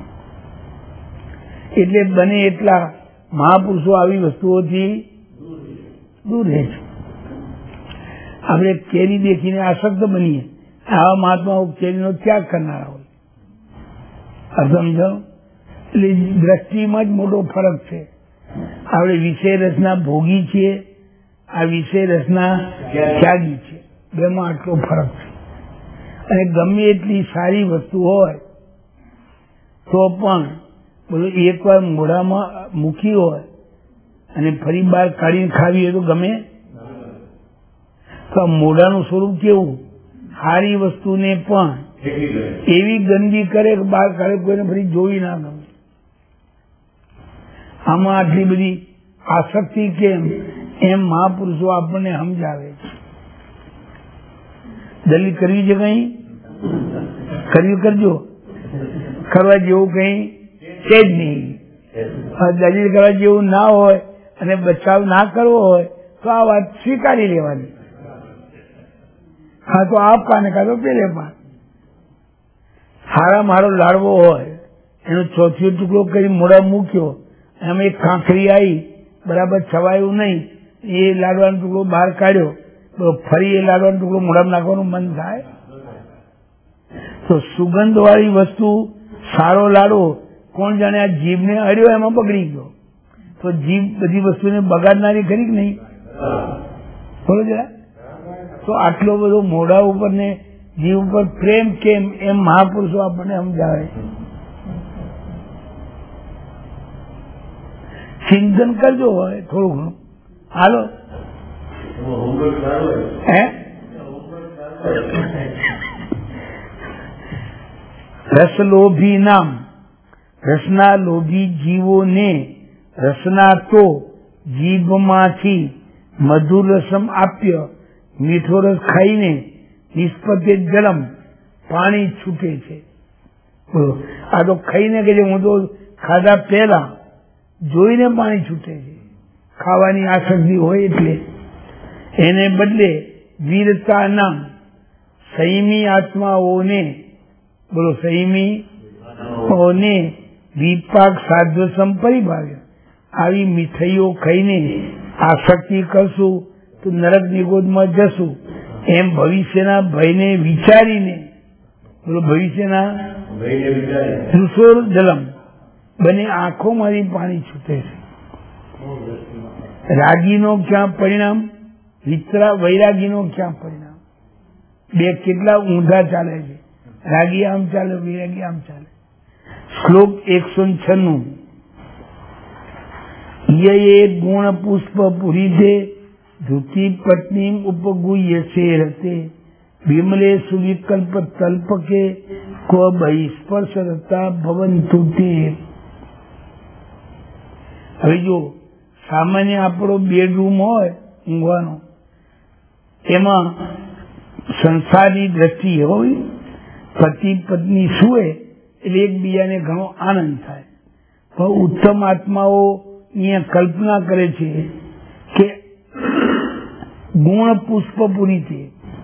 એટલે બને એટલા મહાપુરુષો આવી વસ્તુઓથી દૂર રહે છે. આપણે કેરી દેખીને આસક્ત બનીએ, આવા મહાત્માઓ કેરીનો ત્યાગ કરનારા હોય. આ સમજો? એટલે દ્રષ્ટિમાં જ મોટો ફરક છે. આપણે વિષય રસના ભોગી છીએ, આ વિષય રસના ત્યાગી છે. બેમાં આટલો ફરક છે. અને ગમે એટલી સારી વસ્તુ હોય તો પણ બોલો એકવાર મોઢામાં મૂકી હોય અને ફરી બહાર કાઢીને ખાવી હોય તો ગમે? તો મોઢાનું સ્વરૂપ કેવું? સારી વસ્તુને પણ એવી ગંદી કરે કે બહાર કાઢે કોઈને ફરી જોઈ ના ગમે. આમાં આટલી બધી આસક્તિ કેમ, એમ મહાપુરુષો આપણને સમજાવે છે. દલીલ કરવી છે? કઈ કરવી કરજો, કરવા જેવું કઈ છે જ નહીં. દલીલ કરવા જેવું ના હોય અને બચાવ ના કરવો હોય તો આ વાત સ્વીકારી લેવાની. હા તો આ પાને કાં તો પેલે પાન. હારા મારો લાડવો હોય એનો ચોથો ટુકડો કરી મોઢા મૂક્યો, એમાં એક કાંકરી આવી, બરાબર છવાયું નહીં, એ લાડવાનો ટુકડો બહાર કાઢ્યો તો ફરી એ લાડવાનો ટુકડો મોઢામાં નાખવાનું મન થાય? તો સુગંધ વાળી વસ્તુ, સારો લાડવો, કોણ જાણે આ જીભને અડ્યો એમાં બગડી ગયો. તો જીભ બધી વસ્તુને બગાડનારી ખરી કે નહીં? બોલો જરા. તો આટલો બધો મોઢા ઉપર ને જીવ ઉપર પ્રેમ કેમ, એમ મહાપુરુષો આપણને સમજાવે છે. ચિંતન કરજો હોય થોડું ઘણું. હાલો હે રસ લોભી નામ, રસના લોભી જીવોને રસના તો જીભમાંથી મધુર રસમ આપ્ય, મીઠો રસ ખાઈને નિષ્પત્તિ જલમ પાણી છૂટે છે. આ તો ખાઈને કે હું તો ખાધા પહેલા જોઈને પાણી છૂટે છે. ખાવાની આસક્તિ હોય એટલે. એને બદલે વીરતા નામ સંયમી આત્માઓને, બોલો, સંયમી ઓને વિપાક સાધ્વસમ પરિભાવ્ય, આવી મીઠાઈઓ ખાઈને આસક્તિ કરશું તો નરક નિગોદમાં જશું એમ ભવિષ્યના ભયને વિચારીને, બોલો, ભવિષ્યના દૃશોર જલમ બને આંખોમાંથી પાણી છૂટે છે. રાગીનો ક્યાં પરિણામ, વિતરા વૈરાગીનો ક્યાં પરિણામ? બે કેટલા ઊંધા ચાલે છે. રાગી આમ ચાલે, વૈરાગી આમ ચાલે. શ્લોક એકસો છન્નું યે ગુણ પુષ્પ પુરીધે ધૃતિ પત્ની ઉપગુહ્ય સે રતે વિમલે સુવિકલ્પ તલ્પકે ક્વ બહિસ્પર્શતા ભવંતુ તે. હવે જો સામાન્ય આપણો બેડરૂમ હોય ઊંઘવાનો, એમાં સંસારની દ્રષ્ટિ હોય, પતિ પત્ની સુએ એટલે એકબીજાને ઘણો આનંદ થાય. પણ ઉત્તમ આત્માઓ અહીંયા કલ્પના કરે છે કે ગુણ પુષ્પ પૂરી છે,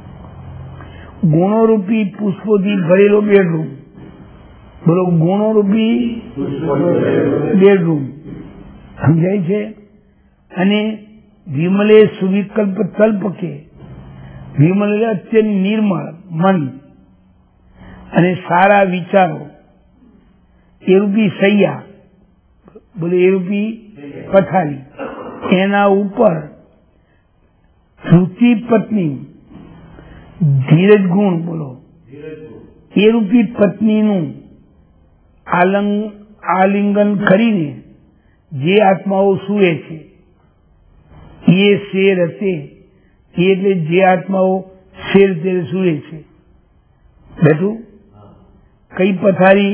ગુણોરૂપી પુષ્પોથી ભરેલો બેડરૂમ. બોલો, ગુણોરૂપી બેડરૂમ સમજાય છે. અને વિમલે સુવિકલ્પ તલ્પકે, વિમલ અત્યંત નિર્મળ મન અને સારા વિચારો એ રૂપી સૈયા, બોલે એ રૂપી પથારી, એના ઉપર ધૃતિ પત્ની ધીરજ ગુણ, બોલો એ રૂપી પત્નીનું આલંગ આલિંગન કરીને જે આત્માઓ સુએ છે એ શેર હશે, એટલે જે આત્માઓ શેર તેર સુએ છે. બેઠું કઈ પથારી?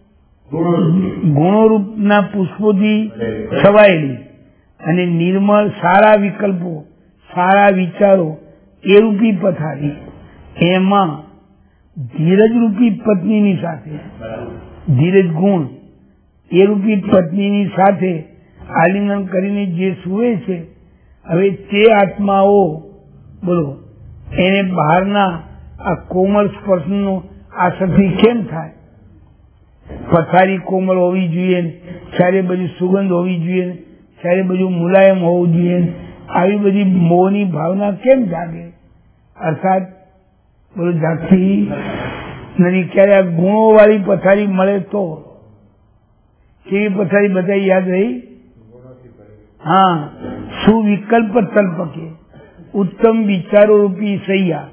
ગુણોરૂપના પુષ્પોથી છવાયેલી અને નિર્મળ સારા વિકલ્પો, સારા વિચારો એ રૂપી પથારી. એમાં ધીરજ રૂપી પત્નીની સાથે, ધીરજ ગુણ એ રૂપી પત્નીની સાથે આલિંગન કરીને જે સુવે છે, હવે તે આત્માઓ બોલો એને બહારના આ કોમળ સ્પર્શનો આસક્તિ કેમ થાય? પથારી કોમળ હોવી જોઈએ, ચારે બાજુ સુગંધ હોવી જોઈએ, ચારે બાજુ મુલાયમ હોવું જોઈએ. આવી બધી મોહની ભાવના કેમ જાગે? અર્થાત બોલો જાગતી નથી. ક્યારે આ ગુણો વાળી પથારી મળે તો કેવી પથારી બધા યાદ રહી? હા, સુવિકલ્પ તલ્પકે, ઉત્તમ વિચારો રૂપી સૈયા.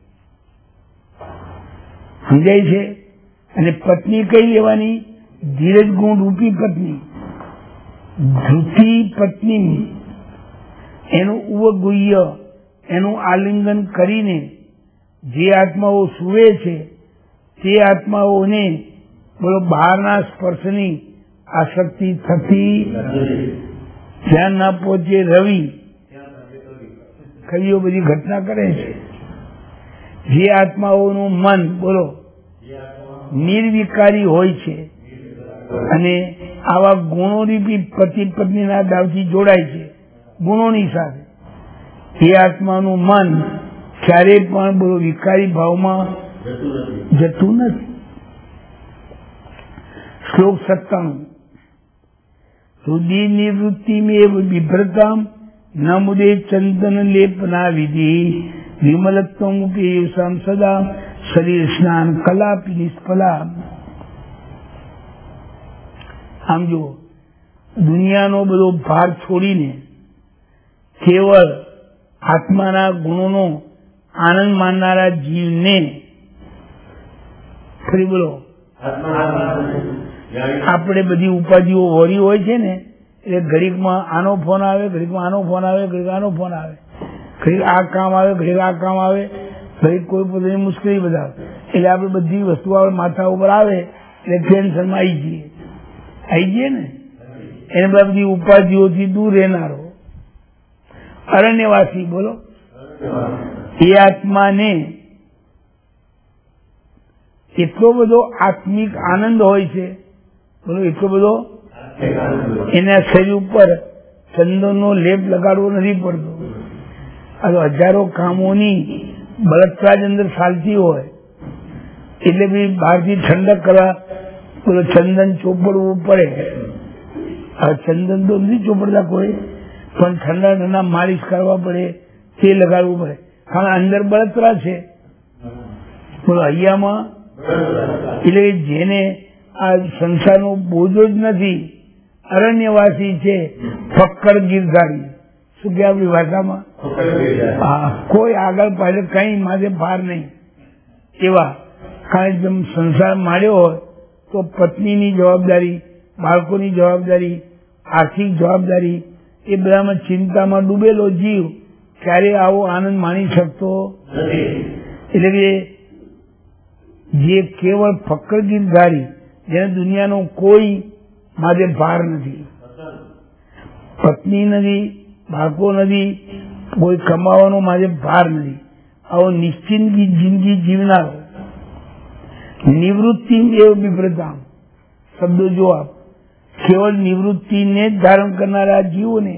સમજાય છે? અને પત્ની કઈ લેવાની? ધીરજ ગુણ રૂપી પત્ની, ધૃતિ પત્ની. એનું ઉપગુહ્ય, એનું આલિંગન કરીને જે આત્માઓ સુવે છે તે આત્માઓને બોલો બહારના સ્પર્શની આસક્તિ થતી ધ્યાન ના પહોંચે. રવિ કઈઓ બધી ઘટના કરે છે. જે આત્માઓનું મન બોલો નિર્વિકારી હોય છે અને આવા ગુણોની પતિ પત્નીના દાવથી જોડાય છે, ગુણોની સાથે, એ આત્માનું મન ક્યારે પણ બોલો વિકારી ભાવમાં જતું નથી. શ્લોક સત્તાણું રુધિર નિવૃત્તિ મેવ બિભ્રતામ ન મુદે ચંદન લેપના વિધિ વિમલત્વમ ઉપેયુષામ સદા શરીર સ્નાન કલાપી નિષ્ફલા. આમ જો દુનિયાનો બધો ભાર છોડીને કેવળ આત્માના ગુણોનો આનંદ માનનારા જીવને ફરી બોલો આપણે બધી ઉપાધિઓ વળી હોય છે ને, એટલે ઘડીકમાં આનો ફોન આવે, ઘડીકમાં આનો ફોન આવે, ઘડીક આનો ફોન આવે, ઘડીક આ કામ આવે, ઘડીક આ કામ આવે, ઘડીક કોઈ પોતાની મુશ્કેલી બધા, એટલે આપણે બધી વસ્તુ આપણે માથા ઉપર આવે એટલે ટેન્શનમાં આવી જઈએ આવી જઈએ ને. એને બધી ઉપાધિઓથી દૂર રહેનારો અરણ્યવાસી બોલો એ આત્માને એટલો બધો આત્મિક આનંદ હોય છે, બોલો એટલો બધો એના શરીર ઉપર ચંદનનો લેપ લગાડવો નથી પડતો. આ તો હજારો કામોની બળતરાજ અંદર ચાલતી હોય એટલે બી બહારથી ઠંડક કરવા બોલો ચંદન ચોપડવું પડે. હવે ચંદન તો નથી ચોપડતા કોઈ, પણ ઠંડા ઠંડા માલિશ કરવા પડે, તે લગાડવું પડે, કારણ અંદર બળતરા છે બોલો અહીંયામાં. એટલે જેને આ સંસારનો બોજો જ નથી, અરણ્યવાસી છે, ફક્કડ ગીરધારી, શું કે આપણી ભાષામાં હા, કોઈ આગળ પાછળ કઈ માથે ભાર નહીં. એવા કારણ કે સંસાર માંડ્યો હોય તો પત્નીની જવાબદારી, બાળકોની જવાબદારી, આર્થિક જવાબદારી, એ બધામાં ચિંતામાં ડૂબેલો જીવ ક્યારે આવો આનંદ માણી શકતો નથી. એટલે કે જે કેવળ ફક્કર ગીતધારી, જેને દુનિયાનો કોઈ માથે ભાર નથી, પત્ની નથી, બાળકો નથી, કોઈ કમાવાનો માથે ભાર નથી, આવો નિશ્ચિંત જિંદગી જીવનારો, નિવૃત્તિ એવ વિપ્રતામ શબ્દો જો આપ, કેવળ નિવૃત્તિને જ ધારણ કરનારા જીવોને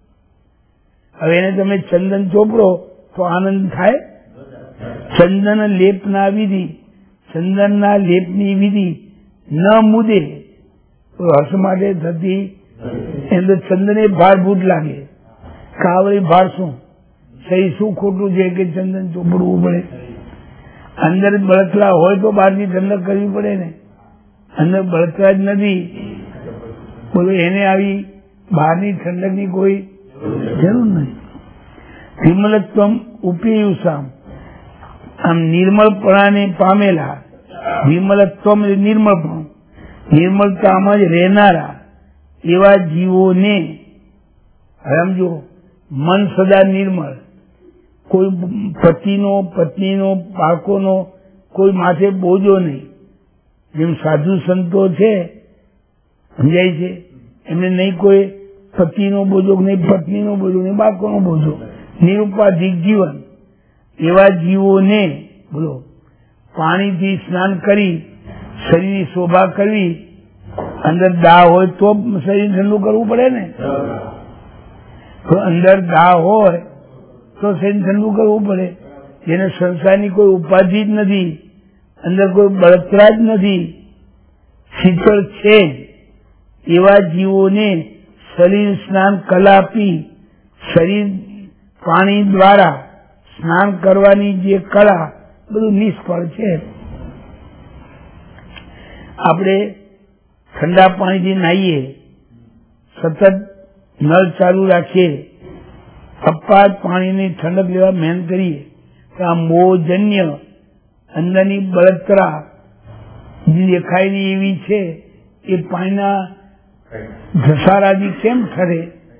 હવે એને તમે ચંદન ચોપડો તો આનંદ થાય. ચંદન લેપના વિધિ, ચંદનના લેપની વિધિ ન મુદે તો હર્ષ માટે થતી. એમ તો ચંદને ભારભૂત લાગે, કાવળી ભાર શું, સહી શું ખોટું છે કે ચંદન ચોપડવું પડે. અંદર બળતરા હોય તો બહારથી ઠંડક કરવી પડે ને, અંદર બળતરા જ નથી બોલો, એને આવી બહારની ઠંડકની કોઈ જરૂર નહીં. વિમલત્વમ ઉપેયુષામ, આમ નિર્મળપણાને પામેલા, વિમલત્વમ નિર્મળપણું, નિર્મળતામાં જ રહેનારા એવા જીવોને સમજો મન સદા નિર્મળ, કોઈ પતિનો, પત્નીનો, બાળકોનો કોઈ માથે બોજો નહીં. જેમ સાધુ સંતો છે સમજાય છે, એમને નહીં કોઈ પતિનો બોજો, નહીં પત્નીનો બોજો, નહીં બાળકોનો બોજો, નિરુપાધિક જીવન. એવા જીવોને બોલો પાણીથી સ્નાન કરી શરીરની શોભા કરવી, અંદર દાહ હોય તો શરીર ઠંડુ કરવું પડે ને, તો અંદર દાહ હોય તો શરીર ઠંડુ કરવું પડે. જેને સંસારની કોઈ ઉપાધિ જ નથી, અંદર કોઈ બળતરા જ નથી, શીતળ છે, એવા જીવોને શરીર સ્નાન કલાપી, શરીર પાણી દ્વારા સ્નાન કરવાની જે કળા બધું નિષ્ફળ છે. આપણે ઠંડા પાણીથી નાહીએ, સતત નળ ચાલુ રાખીએ, અપાત પાણીની ઠંડક લેવા મહેનત કરીએ તો આ મોહજન્ય અંદરની બળતરા દેખાયની એવી છે એ પાણીના ઘસારાથી કેમ ઠરે.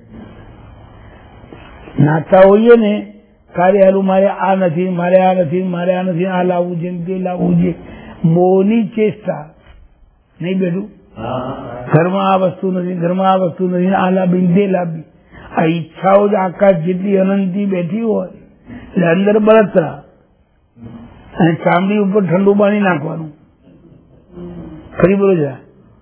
નાતા હોઈએ ને કાર્ય હારું મારે આ નથી, મારે આ નથી, મારે આ નથી, આ લાવવું છે, તે લાવવું છે, મોહની ચેષ્ટા નહીં બેઠું. ઘરમાં આ વસ્તુ નથી, ઘરમાં આ વસ્તુ નથી, આ લાભી તે લાભી, આ ઈચ્છાઓ જ આકાશ જેટલી અનંતથી બેઠી હોય એટલે અંદર બળતરા, અને ચામડી ઉપર ઠંડુ પાણી નાખવાનું. ફરી બોલો જા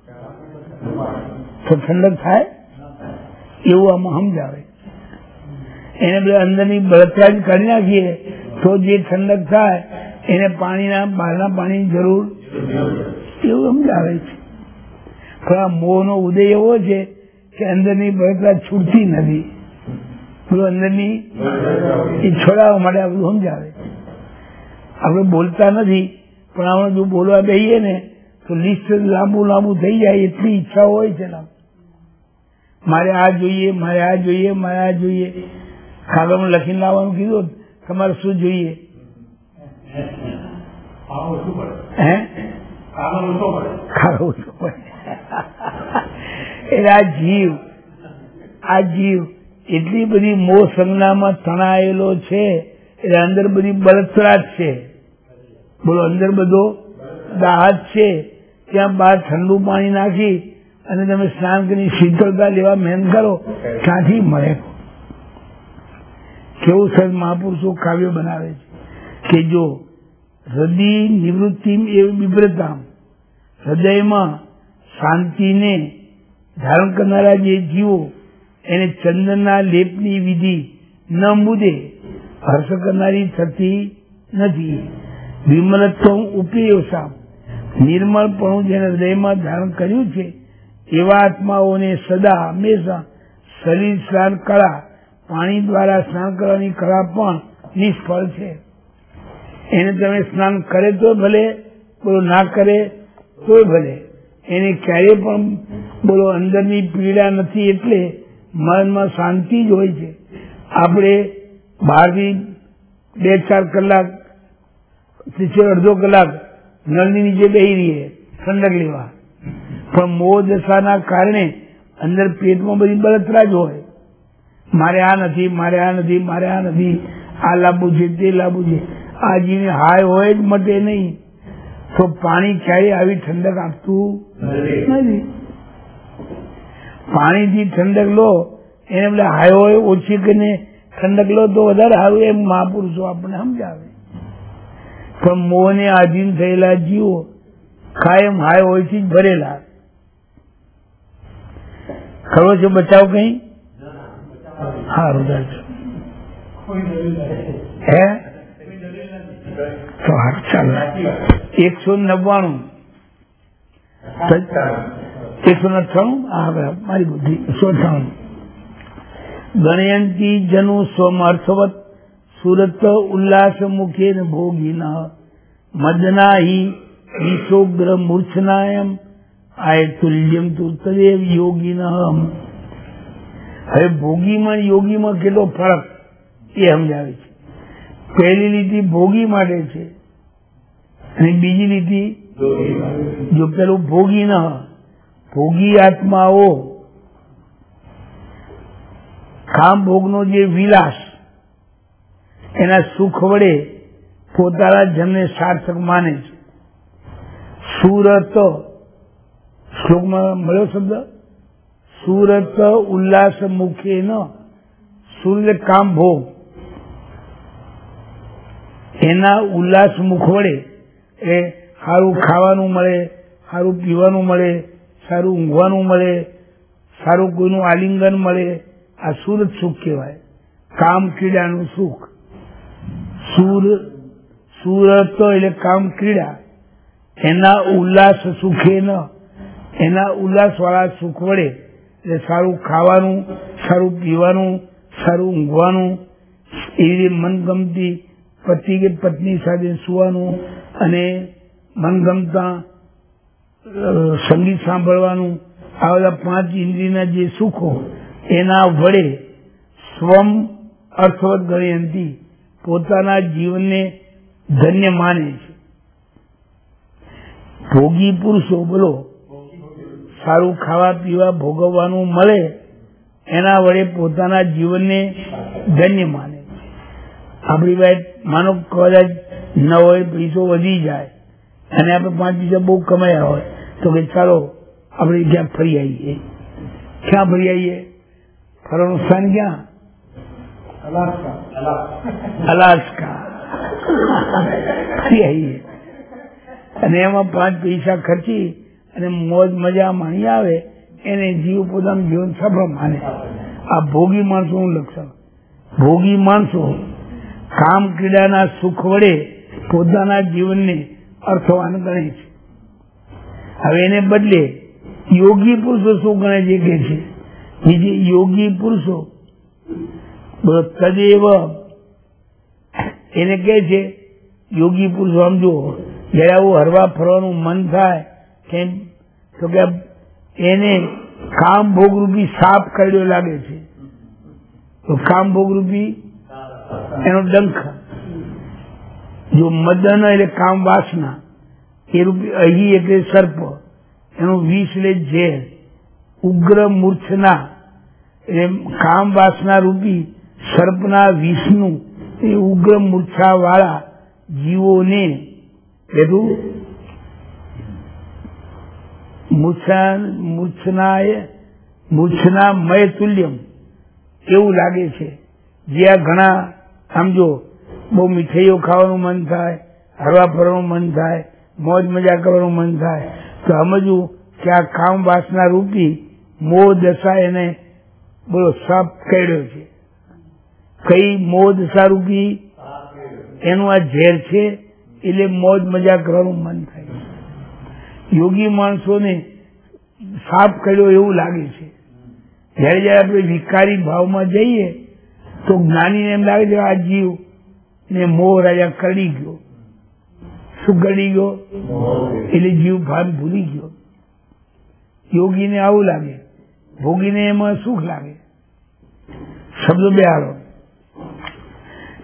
તો ઠંડક થાય એવું આમાં સમજાવે. એને બધા અંદરની બળતરા જ કાઢી નાખીએ તો જે ઠંડક થાય એને પાણીના બહારના પાણીની જરૂર એવું સમજાવે છે. પણ આ મોહનો ઉદય એવો છે કે અંદરની બળતરા છૂટતી નથી, પેલું અંદરની એ છોડાવવા માટે આ બધું સમજાવે. આપણે બોલતા નથી પણ આપણે જો બોલવા બેહીએ ને તો લિસ્ટ લાંબુ લાંબુ થઈ જાય, એટલી ઈચ્છા હોય છે. મારે આ જોઈએ, મારે આ જોઈએ, મારે આ જોઈએ. કાગળમાં લખીને લાવવાનું કીધું, તમારે શું જોઈએ? હે ખાવું ઓછું પડે. એટલે આ જીવ આ જીવ એટલી બધી મોહ સંજ્ઞામાં તણાયેલો છે, એટલે અંદર બધી બળતરા જ છે. બોલો, અંદર બધો દાહત છે. ત્યાં બહાર ઠંડુ પાણી નાખી અને તમે સ્નાન કરી શીતળતા લેવા મહેનત કરો, ક્યાંથી મળે? કેવું સર મહાપુરુષો કાવ્ય બનાવે છે કે જો હૃદય નિવૃત્તિ એવી વિભ્રતા, હૃદયમાં શાંતિને ધારણ કરનારા જે જીવો એને ચંદનના લેપની વિધિ ન મુદે હર્ષ કરનારી થતી નથી. વિમલત્વ ઉપેયોષામ, નિર્મળપણું જેને હૃદયમાં ધારણ કર્યું છે એવા આત્માઓને સદા હંમેશા શરીર સ્નાન કળા, પાણી દ્વારા સ્નાન કરવાની કળા પણ નિષ્ફળ છે. એને તમે સ્નાન કરે તો ભલે, બોલો ના કરે તોય ભલે, એને ક્યારેય પણ બોલો અંદરની પીડા નથી, એટલે મનમાં શાંતિ જ હોય છે. આપણે બહારથી બે ચાર કલાક અડધો કલાક નળની નીચે બેસી રહીએ ઠંડક લેવા, પણ મોહ દશાના કારણે અંદર પેટમાં બધી બળતરા જ હોય. મારે આ નથી, મારે આ નથી, મારે આ નથી, આ લાવવું છે, તે લાવવું છે. આ જીને હાય હોય જ મટે નહીં. તો પાણી ક્યારેય આવી ઠંડક આપતું નથી. પાણીથી ઠંડક લો એને એટલે હાય હોય ઓછી કરીને ઠંડક લો તો વધારે સારું, એમ મહાપુરુષો આપણને સમજાવે. પણ મોહને આધીન થયેલા જીવો કાયમ હાય હોય થી જ ભરેલા. ખરો છો બચાવ કઈ? સારું હે તો હાથ ચાલો. એકસો નવ્વાણું એકસો અઠ્ઠાણું મારી બુદ્ધિ એકસો અઠ્ઠાણું. ગણયંતી જનુ સ્વમર્થવત સુરત ઉલ્લાસ મુખે ભોગી મદના હિ વિશોગ્ર મૂર્છનાયમ આય તુલ્યમ તુર્તદેવ યોગી. હવે ભોગીમાં યોગીમાં કેટલો ફરક એ સમજાવે છે. પહેલી લીટી ભોગી માટે છે અને બીજી લીટી જો પેલું ભોગી ન ભોગી આત્માઓ કામ ભોગનો જે વિલાસ એના સુખ વડે પોતાના જન્મને સાર્થક માને છે. સુરત શ્લોકમાં મળ્યો શબ્દ સુરત ઉલ્લાસ મુખે ન સૂર્ય કામ ભોગ એના ઉલ્લાસ મુખ વડે એ સારું ખાવાનું મળે, સારું પીવાનું મળે, સારું ઊંઘવાનું મળે, સારું કોઈનું આલિંગન મળે. આ સુરત સુખ કહેવાય, કામ ક્રીડાનું સુખ. સુર સુરત એટલે કામ ક્રીડા એના ઉલ્લાસ સુખે ન એના ઉલ્લાસ વાળા સુખ વડે એટલે સારું ખાવાનું, સારું પીવાનું, સારું ઊંઘવાનું, એવી મનગમતી પતિ કે પત્ની સાથે સુવાનું અને મનગમતા સંગીત સાંભળવાનું, આ બધા પાંચ ઇન્દ્રિયના જે સુખો એના વડે સ્વમ અર્થવત ગણયંતી પોતાના જીવનને ધન્ય માને છે. ભોગી પુરુષો બોલો સારું ખાવા પીવા ભોગવવાનું મળે એના વડે પોતાના જીવનને ધન્ય માને છે. આપણી વાત માનો કદાચ ન હોય, પૈસો વધી જાય અને આપણે પાંચ પૈસા બહુ કમાયા હોય તો કે ચાલો આપણે ક્યાં ફરી આવીએ. ક્યાં ફરી આવીએ? ફરવાનું સ્થાન ક્યાં? અલાસ્કા ફરી આવીએ અને એમાં પાંચ પૈસા ખર્ચી અને મોજ મજા માણી આવે એને જીવ પોતાનું જીવન સફળ માને. આ ભોગી માણસોનું લક્ષણ. ભોગી માણસો કામ ક્રીડાના સુખ વડે પોતાના જીવનને અર્થવાન ગણે છે. હવે એને બદલે યોગી પુરુષો શું ગણે છે કે છે બીજી યોગી પુરુષો તદેવ એને કે છે યોગી પુરુષો સમજો જયારે આવું હરવા ફરવાનું મન થાય કેમ તો કે એને કામ ભોગરૂપી સાપ કરડ્યો લાગે છે તો કામ ભોગરૂપી એનો ડંખ. જો મદન એટલે કામ વાસના એ રૂપી અહી એટલે સર્પ એનું વિષ એટલે ઝેર. ઉગ્ર મૂર્છના એટલે કામ વાસના રૂપી સર્પના વિષનું એ ઉગ્ર મૂર્છા વાળા જીવોને બધું મૂર્છના મૂર્છનામય તુલ્યમ એવું લાગે છે. જ્યાં ઘણા સમજો બહુ મીઠાઈઓ ખાવાનું મન થાય, હરવા ફરવાનું મન થાય, મોજ મજા કરવાનું મન થાય તો સમજવું કે આ કામ વાસના રૂપી મોહ દશા એને બોલો સાપ કર્યો છે. કઈ મોહ દશા રૂપી એનું આ ઝેર છે એટલે મોજ મજા કરવાનું મન થાય. યોગી માણસોને સાપ કર્યો એવું લાગે છે. જયારે જયારે આપણે વિકારી ભાવમાં જઈએ તો જ્ઞાનીને એમ લાગે છે આ જીવ ને મોહ રાજા કરડી ગયો. શું કરડી ગયો? એટલે જીવ ભાન ભૂલી ગયો. યોગીને આવું લાગે, ભોગીને એમાં સુખ લાગે. શબ્દો બે હાલો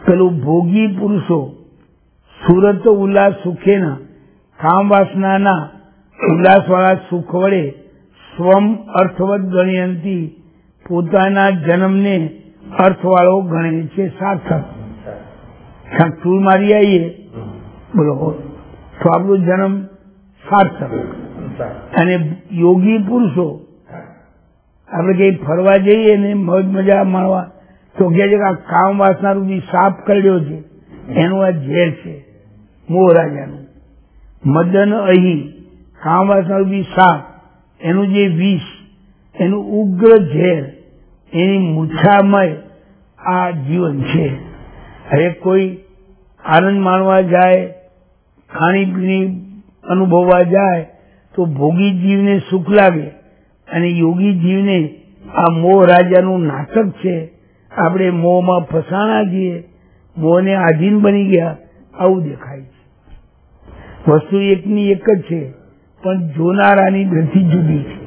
પેલું ભોગી પુરુષો સુરત ઉલ્લાસ સુખેના કામ વાસનાના ઉલ્લાસ વાળા સુખ વડે સ્વમ અર્થવત ગણયંતી પોતાના જન્મને અર્થવાળો ગણે છે સાર્થક. ટૂર મારી આવીએ બોલો તો આપણો જન્મ સાર્થક. અને યોગી પુરુષો આપણે કઈ ફરવા જઈએ ને મોજ મજા માણવા તો કે છે કે આ કામ વાસના રૂપી સાપ કરડ્યો છે, એનું આ ઝેર છે મોહ રાજાનું. મદન અહીં કામ વાસના રૂપી સાપ, એનું જે વિષ, એનું ઉગ્ર ઝેર, એની મૂછામય આ જીવન છે. હવે કોઈ આનંદ માણવા જાય, ખાણીપીણી અનુભવવા જાય તો ભોગી જીવને સુખ લાગે અને યોગી જીવને આ મોહ રાજાનું નાટક છે, આપણે મોહમાં ફસાણા છીએ, મોહને આધીન બની ગયા, આવું દેખાય છે. વસ્તુ એકની એક જ છે પણ જોનારાની દ્રષ્ટિ જુદી છે.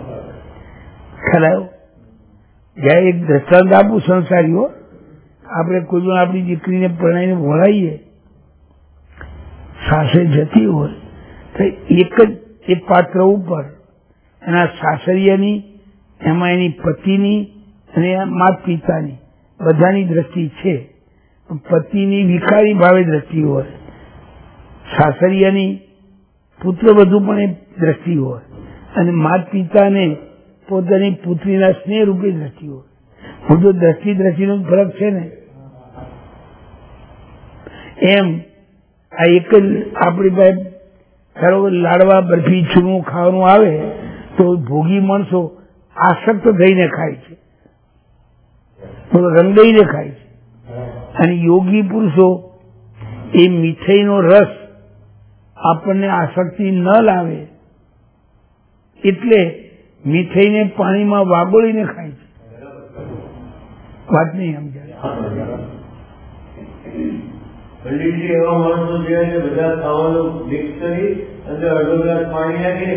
ખરાબ જ્યાં એક દ્રષ્ટાંત આપું સંસારીઓ, આપણે કોઈ પણ આપણી દીકરીને પરણાઈને ભણાવીએ, સાસરે જતી હોય તો એક જ એ પાત્ર ઉપર એના સાસરિયાની, એમાં એની પતિની અને માતા પિતાની બધાની દ્રષ્ટિ છે. પતિની વિકારી ભાવે દ્રષ્ટિ હોય, સાસરિયાની પુત્ર બધું પણ એ દ્રષ્ટિ હોય, અને માતા પિતાને પોતાની પુત્રીના સ્નેહ રૂપે દ્રષ્ટિ હોય. હું તો દ્રષ્ટિ દ્રષ્ટિનો ફરક છે ને, એમ આ એક જ આપણી પાસે ધારો લાડવા બરફી ચૂરમું ખાવાનું આવે તો ભોગી માણસો આસક્ત થઈને ખાય છે, રંગ દઈને ખાય છે. અને યોગી પુરુષો એ મીઠાઈનો રસ આપણને આસક્તિ ન લાવે એટલે મીઠાઈને પાણીમાં વાગોળીને ખાય છે. વાત નહીં સમજાય. પંડિતજી એવા માણસો જે બધા ખાવાનું મિક્સ કરી અંદર અડધો ગ્લાસ પાણી નાખીને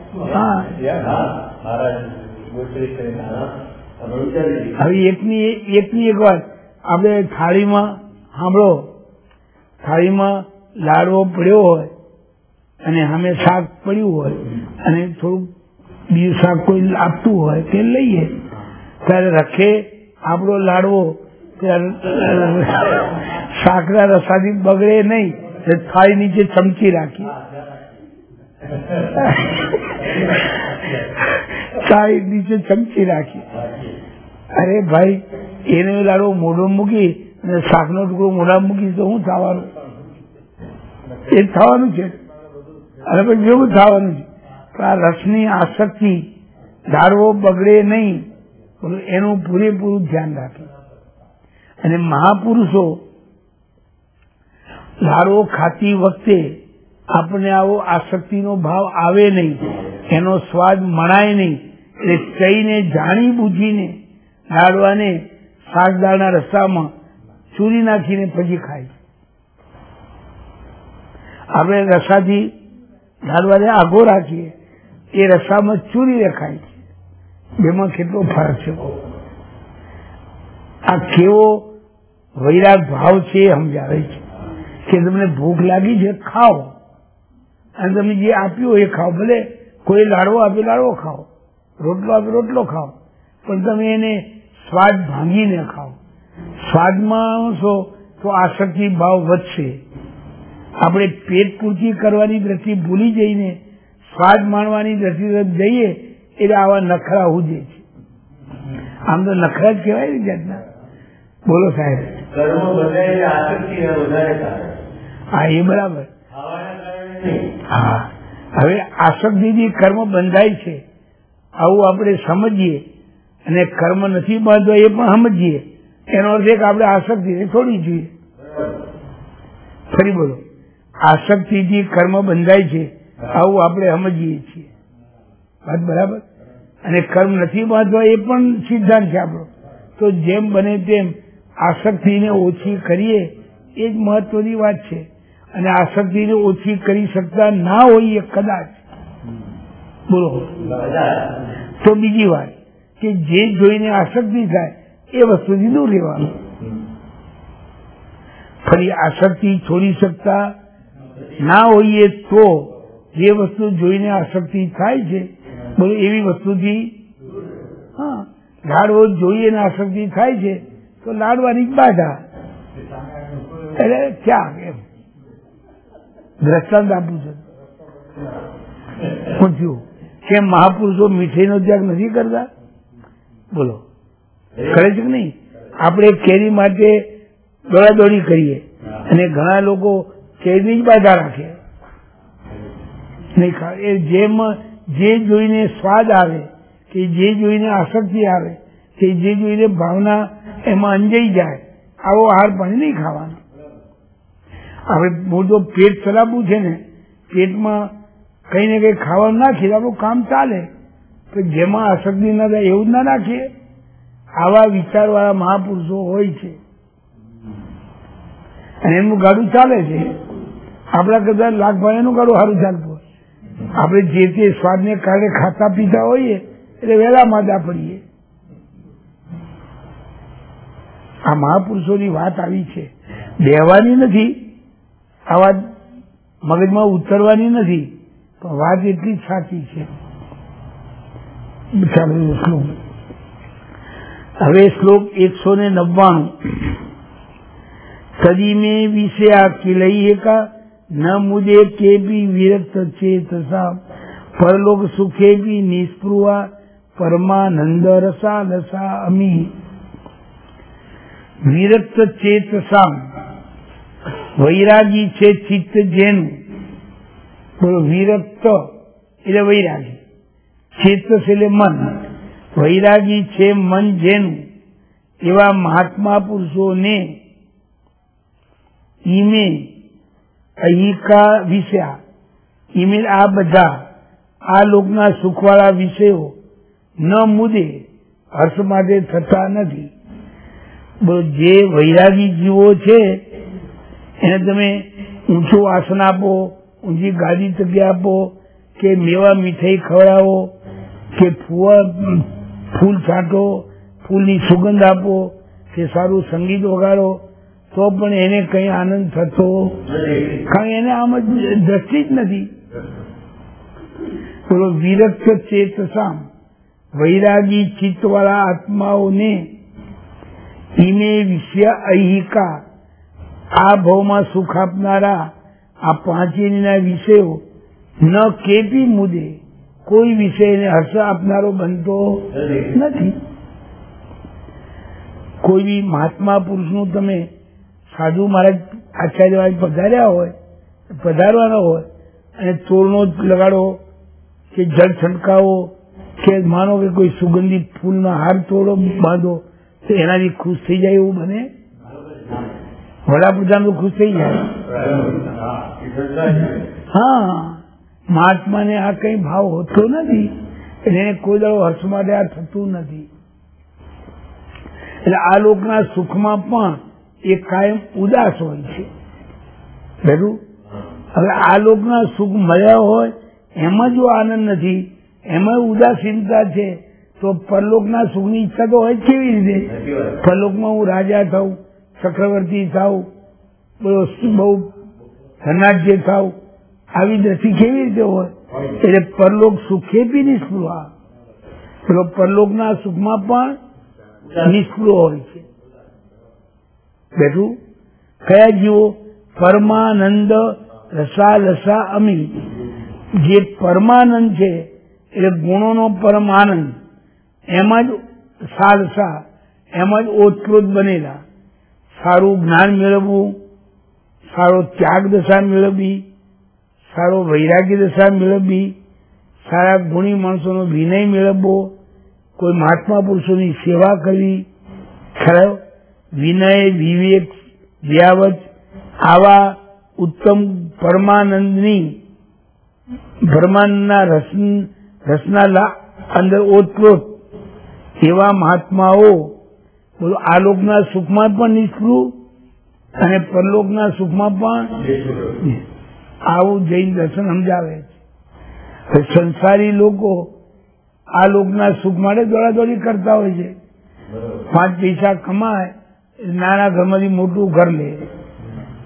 ખાય. હવે એકની એકની એક વાત આપણે થાળીમાં સાંભળો, થાળીમાં લાડવો પડ્યો હોય અને સામે શાક પડ્યું હોય અને થોડુંક બીજું શાક કોઈ આપતું હોય તે લઈએ, ત્યારે રખે આપણો લાડવો શાકના રસાથી બગડે નહીં, થાળી નીચે ચમચી રાખી થાળી નીચે ચમચી રાખી અરે ભાઈ એને લાડવો મોઢો મૂકી અને શાકનો ટુકડો મોઢા મૂકી તો શું થવાનું? એ થવાનું છે. અને પછી જેવું થવાનું છે. આ રસની આસક્તિ લાડવો બગડે નહીં એનું પૂરેપૂરું ધ્યાન રાખે. અને મહાપુરુષો લાડવો ખાતી વખતે આપણને આવો આસક્તિનો ભાવ આવે નહીં, એનો સ્વાદ મણાય નહીં, એટલે કહીને જાણી બુજીને લાડવાને શાકદાળના રસ્તામાં ચૂરી નાખીને પછી ખાય. આપણે રસાથી લાડવાને આગો રાખીએ, એ રસામાં ચૂરી ખાય છે. બેમાં કેટલો ફરક છે. આ કેવો વૈરાગ ભાવ છે એ સમજાવે છે કે તમને ભૂખ લાગી છે ખાઓ, અને તમે જે આપ્યું એ ખાઓ. ભલે કોઈ લાડવો આપે લાડવો ખાઓ, રોટલો આપે રોટલો ખાઓ, પણ તમે એને સ્વાદ ભાંગીને ખાઓ. સ્વાદમાં આવશો તો આસક્તિ ભાવ વધશે. આપણે પેટ પૂર્તિ કરવાની દ્રષ્ટિ ભૂલી જઈને સ્વાદ માણવાની દ્રષ્ટિ જઈએ એટલે આવા નખરા ઉજે છે. આમ તો નખરા જ કહેવાય ને જાતના. બોલો સાહેબ. હા એ બરાબર. હા હવે આસક્તિથી કર્મ બંધાય છે આવું આપણે સમજીએ, અને કર્મ નથી બાંધવા એ પણ સમજીએ. એનો અર્થ એક આપણે આસક્તિને છોડવી જોઈએ. ફરી બોલો. આસક્તિથી કર્મ બંધાય છે આવું આપણે સમજીએ છીએ. વાત બરાબર. અને કર્મ નથી બાંધવા એ પણ સિદ્ધાંત છે આપણો. તો જેમ બને તેમ આસક્તિને ઓછી કરીએ એ જ મહત્વની વાત છે. અને આસક્તિને ઓછી કરી શકતા ના હોઈએ કદાચ, બોલો, તો બીજી વાત કે જે જોઈને આસક્તિ થાય એ વસ્તુથી દૂર રહેવાનું. ફરી આસક્તિ છોડી શકતા ના હોઈએ તો જે વસ્તુ જોઈને આસક્તિ થાય છે બોલો એવી વસ્તુથી હા લાડવો જોઈએ ને આસક્તિ થાય છે તો લાડવાની જ બાધા એટલે ક્યાં એમ દ્રષ્ટાંત આપું છું પૂછ્યું કે મહાપુરુષો મીઠાઈનો ત્યાગ નથી કરતા બોલો કરે છે કે નહીં? આપણે કેરી માટે દોડાદોડી કરીએ અને ઘણા લોકો કેરીની જ બાધા રાખે નહીં ખા એ જેમ જે જોઈને સ્વાદ આવે કે જે જોઈને આસક્તિ આવે કે જે જોઈને ભાવના એમાં અંજાઈ જાય આવો આહાર પાણી નહીં ખાવાનો. આપણે મોટું પેટ ચલાવવું છે ને પેટમાં કઈ ને કઈ ખાવાનું નાખીએ આપણું કામ ચાલે તો જેમાં આસક્તિ ના થાય એવું જ ના નાખીએ. આવા વિચારવાળા મહાપુરુષો હોય છે અને એમનું ગાડું ચાલે છે. આપણા કરતા લાખ ભાઈનું ગાડું સારું ચાલતું હોય. આપણે જે તે સ્વાદને કારણે ખાતા પીતા હોઈએ એટલે વહેલા માદા પડીએ. આ મહાપુરુષોની વાત આવી છે, બેહવાની નથી, આ વાત મગજમાં ઉતરવાની નથી, પણ વાત એટલી જ સાચી છે. શ્લોક હવે શ્લોક એકસો ને નવ્વાણું કદીમે વિષયા કિલૈકા ન મુજે કે બી વિરક્ત ચેતસા પરલોક સુખે બી નિસ્પૃહા પરમાનંદ રસા લસા અમી. વિરક્ત ચેતસા વૈરાગી છે ચિત્ત જેનું બોલો વિરક્ત એટલે વૈરાગી, ચેતસ એટલે મન, વૈરાગી છે મન જેનું એવા મહાત્મા પુરુષોને ઈમે અહિકા વિષયા ઈમે આ બધા આ લોકના સુખવાળા વિષયો ન મુદે હર્ષ માટે થતા નથી. જે વૈરાગી જીવો છે એને તમે ઊંચું આસન આપો, ઊંચી ગાદી જગ્યા આપો કે મેવા મીઠાઈ ખવડાવો કે ફૂવા ફૂલ છાંટો, ફૂલની સુગંધ આપો કે સારું સંગીત વગાડો તો પણ એને કઈ આનંદ થતો કારણ એને આમ જ દ્રષ્ટિ જ નથી. બોલો વિરક્ત ચેતસામ વૈરાગી ચિત્તવાળા આત્માઓને ઈમે વિષય અહિકા આ ભાવમાં સુખ આપનારા આ પાંચેયના વિષયો ન કેપી મુદે કોઈ વિષયને હર્ષ આપનારો બનતો નથી. કોઈ બી મહાત્મા પુરુષનું તમે સાધુ મહારાજ આચાર્ય પધાર્યા હોય પધારવાના હોય અને તોરણો લગાડો કે જળ છંટકાવો કે માનો કે કોઈ સુગંધિત ફૂલનો હાર તોડો બાંધો તો એનાથી ખુશ થઈ જાય એવું બને? વડાપ્રધાન તો ખુશ થઈ જાય. હા, મહાત્માને આ કઈ ભાવ હોતો નથી એટલે એને કોઈ દાડો હર્ષ માટે આ થતું નથી. એટલે આ લોકના સુખમાં પણ એ કાયમ ઉદાસ હોય છે. બરાબર? હવે આ લોકના સુખ મળ્યા હોય એમાં જો આનંદ નથી, એમાં ઉદાસીનતા છે તો પરલોકના સુખની ઈચ્છા તો હોય કેવી રીતે? પરલોકમાં હું રાજા થાઉં, ચક્રવર્તી થાઉં, બહુ ધનાઢ્ય થાઉં, આવી દ્રષ્ટિ કેવી રીતે હોય? એટલે પરલોક સુખે બી નિષ્પૃહા, પેલો પરલોકના સુખમાં પણ નિષ્પૃહ હોય છે. બેઠું કયા જીવો? પરમાનંદ રસા લસા અમી. જે પરમાનંદ છે એટલે ગુણોનો પરમ આનંદ, એમાં જ સાલસા, એમાં જ ઓતપ્રોત બનેલા. સારું જ્ઞાન મેળવવું, સારો ત્યાગ દશા મેળવવી, સારો વૈરાગ્ય દશા મેળવવી, સારા ગુણી માણસોનો વિનય મેળવવો, કોઈ મહાત્મા પુરુષોની સેવા કરવી, ખરો વિનય વિવેક વ્યાવત આવા ઉત્તમ પરમાનંદની પરમાનંદના રસ રસના અંદર ઓતપ્રોત એવા મહાત્માઓ બોલો આ લોકના સુખમાં પણ નિષ્પૃહ અને પરલોકના સુખમાં પણ આવું જૈન દર્શન સમજાવે છે. સંસારી લોકો આ લોકના સુખ માટે દોડાદોડી કરતા હોય છે. પાંચ પૈસા કમાય નાના ઘરમાંથી મોટું ઘર લે,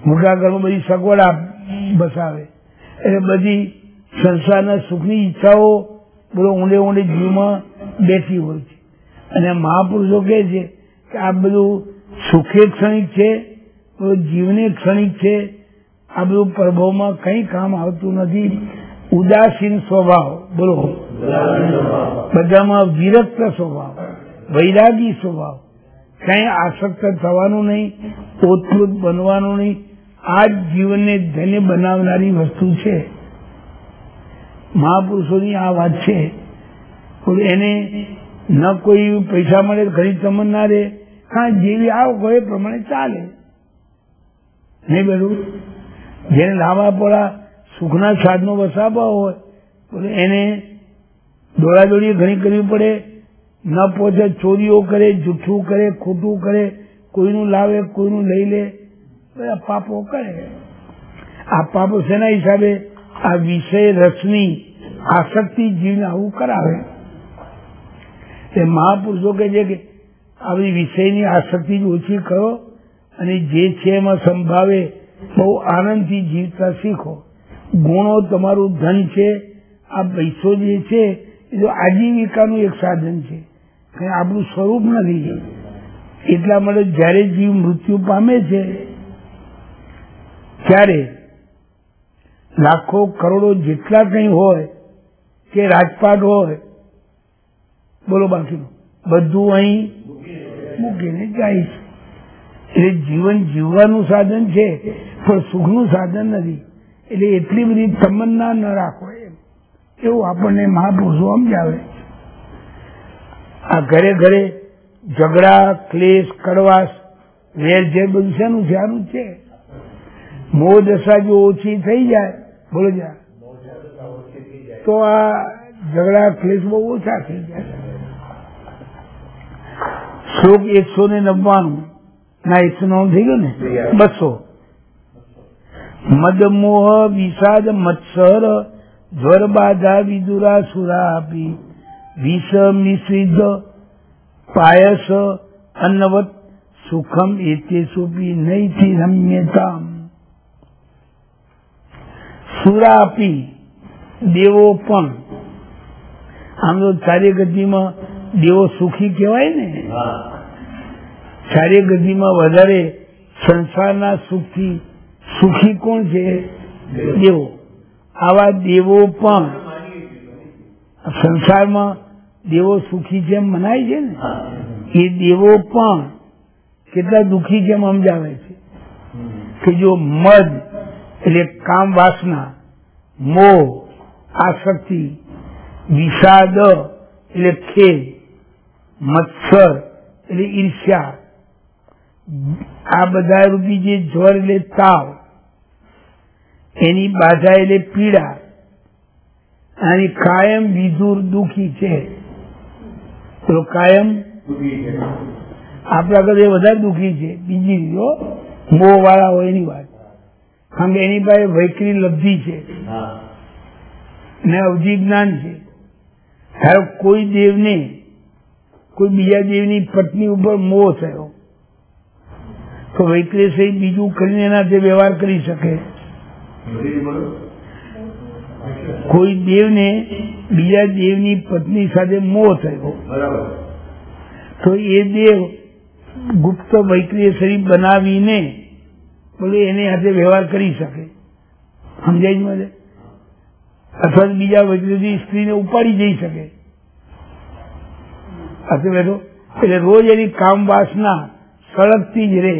મોટા ઘરમાં બધી સગવડ બસાવે એટલે બધી સંસારના સુખની ઈચ્છાઓ બોલો ઊંડે ઊંડે જીવમાં બેઠી હોય છે. અને મહાપુરુષો કહે છે કે આ બધું સુખે ક્ષણિક છે, જીવને ક્ષણિક છે, આ બધું પ્રભાવમાં કઈ કામ આવતું નથી. ઉદાસીન સ્વભાવ બોલો, બધામાં વિરક્ત સ્વભાવ, વૈરાગી સ્વભાવ, કઈ આસક્ત થવાનું નહીં, ઓતપ્રોત બનવાનું નહીં. આ જ જીવનને ધન્ય બનાવનારી વસ્તુ છે. મહાપુરુષોની આ વાત છે. એને ન કોઈ પૈસા મળે ઘણી તમન્ના રહે, હા જેવી આવક હોય એ પ્રમાણે ચાલે નહીં. બધું જેને લાંબા પોળા સુખના સાધનો વસાવવા હોય તો એને દોડાદોડી ઘણી કરવી પડે. ન પહોંચે ચોરીઓ કરે, જૂઠું કરે, ખોટું કરે, કોઈનું લાવે, કોઈનું લઈ લે, બધા પાપો કરે. આ પાપો શેના હિસાબે? આ વિષય રસની આસક્તિ જીવને આવું કરાવે. એ મહાપુરુષો કહે છે કે આવી વિષયની આસક્તિ ઓછી કરો અને જે છે એમાં સંભાવે બહુ આનંદથી જીવતા શીખો. ગુણો તમારું ધન છે. આ પૈસો જે છે એ તો આજીવિકાનું એક સાધન છે, કઈ આપણું સ્વરૂપ નથી. એટલા માટે જયારે જીવ મૃત્યુ પામે છે ત્યારે લાખો કરોડો જેટલા કંઈ હોય કે રાજપાટ હોય બોલો બાકીનું બધું અહીં મૂકીને જાય છે. એટલે જીવન જીવવાનું સાધન છે પણ સુખનું સાધન નથી. એટલે એટલી બધી તમન્ના ન રાખો એમ એવું આપણને મહાપુરુષો સમજાવે. આ ઘરે ઘરે ઝઘડા, ક્લેશ, કડવાશ, વેર જે બધું શેનું છે? આનું છે. મોહ દશા જો ઓછી થઈ જાય બોલો જા તો આ ઝઘડા ક્લેશ બહુ ઓછા થઈ જાય. શ્લોક એકસો ને નવ્વાણું ના એકસો નવ થઈ ગયો ને બસો. મદમોહ વિષાદ મત્સર જ્વર બાધા વિદુરા સુરા આપી વિષ મિશ્રિત પાયસ અન્નવત સુખમ એતે સુપી નૈથી રમ્યતામ. સુરા આપી દેવો પણ આમ તો ચારે ગતિમાં દેવો સુખી કહેવાય ને. ચારે ગતિમાં વધારે સંસારના સુખથી સુખી કોણ છે? દેવો. આવા દેવો પણ સંસારમાં દેવો સુખી જેમ મનાય છે ને એ દેવો પણ કેટલા દુઃખી જેમ સમજાવે છે કે જો મદ એટલે કામ વાસના, મોહ આસક્તિ, વિષાદ એટલે ખેદ, મત્સર એટલે ઈર્ષ્યા, આ બધા રૂપી જે જ્વર એટલે તાવ, એની બાધા એટલે પીડા, અને કાયમ વિધુર દુઃખી છે. તો કાયમ આપણા કરતા વધારે દુઃખી છે. બીજી રીતો મોહ વાળા હોય એની વાત, કારણ કે એની પાસે વૈકરી લબ્ધિ છે ને અવધિ જ્ઞાન છે. ધારો કોઈ દેવને કોઈ બીજા દેવની પત્ની ઉપર મોહ થયો તો વૈકરી સહિત બીજું કરીને એનાથી વ્યવહાર કરી શકે. કોઈ દેવને બીજા દેવની પત્ની સાથે મોહ થયો તો એ દેવ ગુપ્ત વૈક્રિય શરીર બનાવીને બોલે એની સાથે વ્યવહાર કરી શકે. સમજાય મને? અથવા બીજા વૈક્રિય સ્ત્રીને ઉપાડી જઈ શકે. સાથે બેઠો એટલે રોજ એની કામ વાસના સળગતી જ રહે.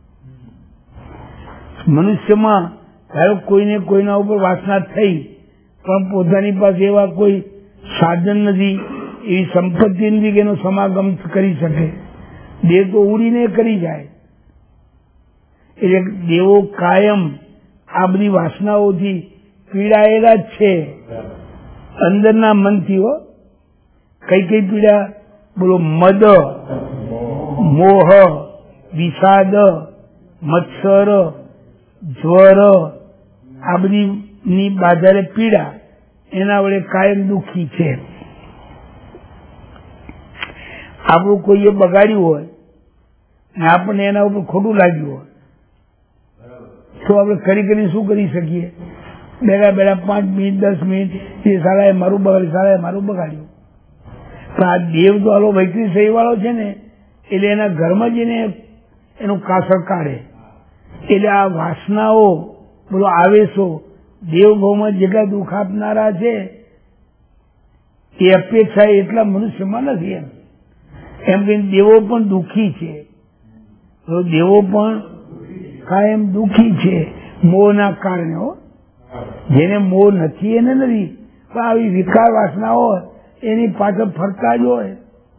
મનુષ્યમાં ધારો કોઈને કોઈના ઉપર વાસના થઈ પણ પોતાની પાસે એવા કોઈ સાધન નથી, એવી સંપત્તિ નથી કે એનો સમાગમ કરી શકે. દેવ તો ઉડીને કરી જાય. એટલે દેવો કાયમ આ બધી વાસનાઓથી પીડાયેલા જ છે અંદરના મનથી. હો કઈ કઈ પીડા બોલો? મદ, મોહ, વિષાદ, મત્સર, જ્વર, આ બધી ની બાધારે પીડા, એના વડે કાયમ દુઃખી છે. આપણું કોઈએ બગાડ્યું હોય ને આપણને એના ઉપર ખોટું લાગ્યું હોય તો આપણે કરી કરીને શું કરી શકીએ? બેડા બેડા પાંચ મિનિટ દસ મિનિટ એ શાળાએ મારું બગાડ્યું, શાળાએ મારું બગાડ્યું. પણ આ દેવ તો આલો વૈકરી સહી વાળો છે ને, એટલે એના ઘરમાં જઈને એનું કાસળ કાઢે. એટલે આ વાસનાઓ, બધો આવેશો દેવભાવમાં જેટલા દુઃખ આપનારા છે એ અપેક્ષા એટલા મનુષ્યમાં નથી. એમ એમ કહીને દેવો પણ દુઃખી છે, દેવો પણ કાયમ દુઃખી છે મોહના કારણે. હો, જેને મોહ નથી એને નથી, પણ આવી વિકાર વાસના હોય એની પાછળ ફરતા જ હોય.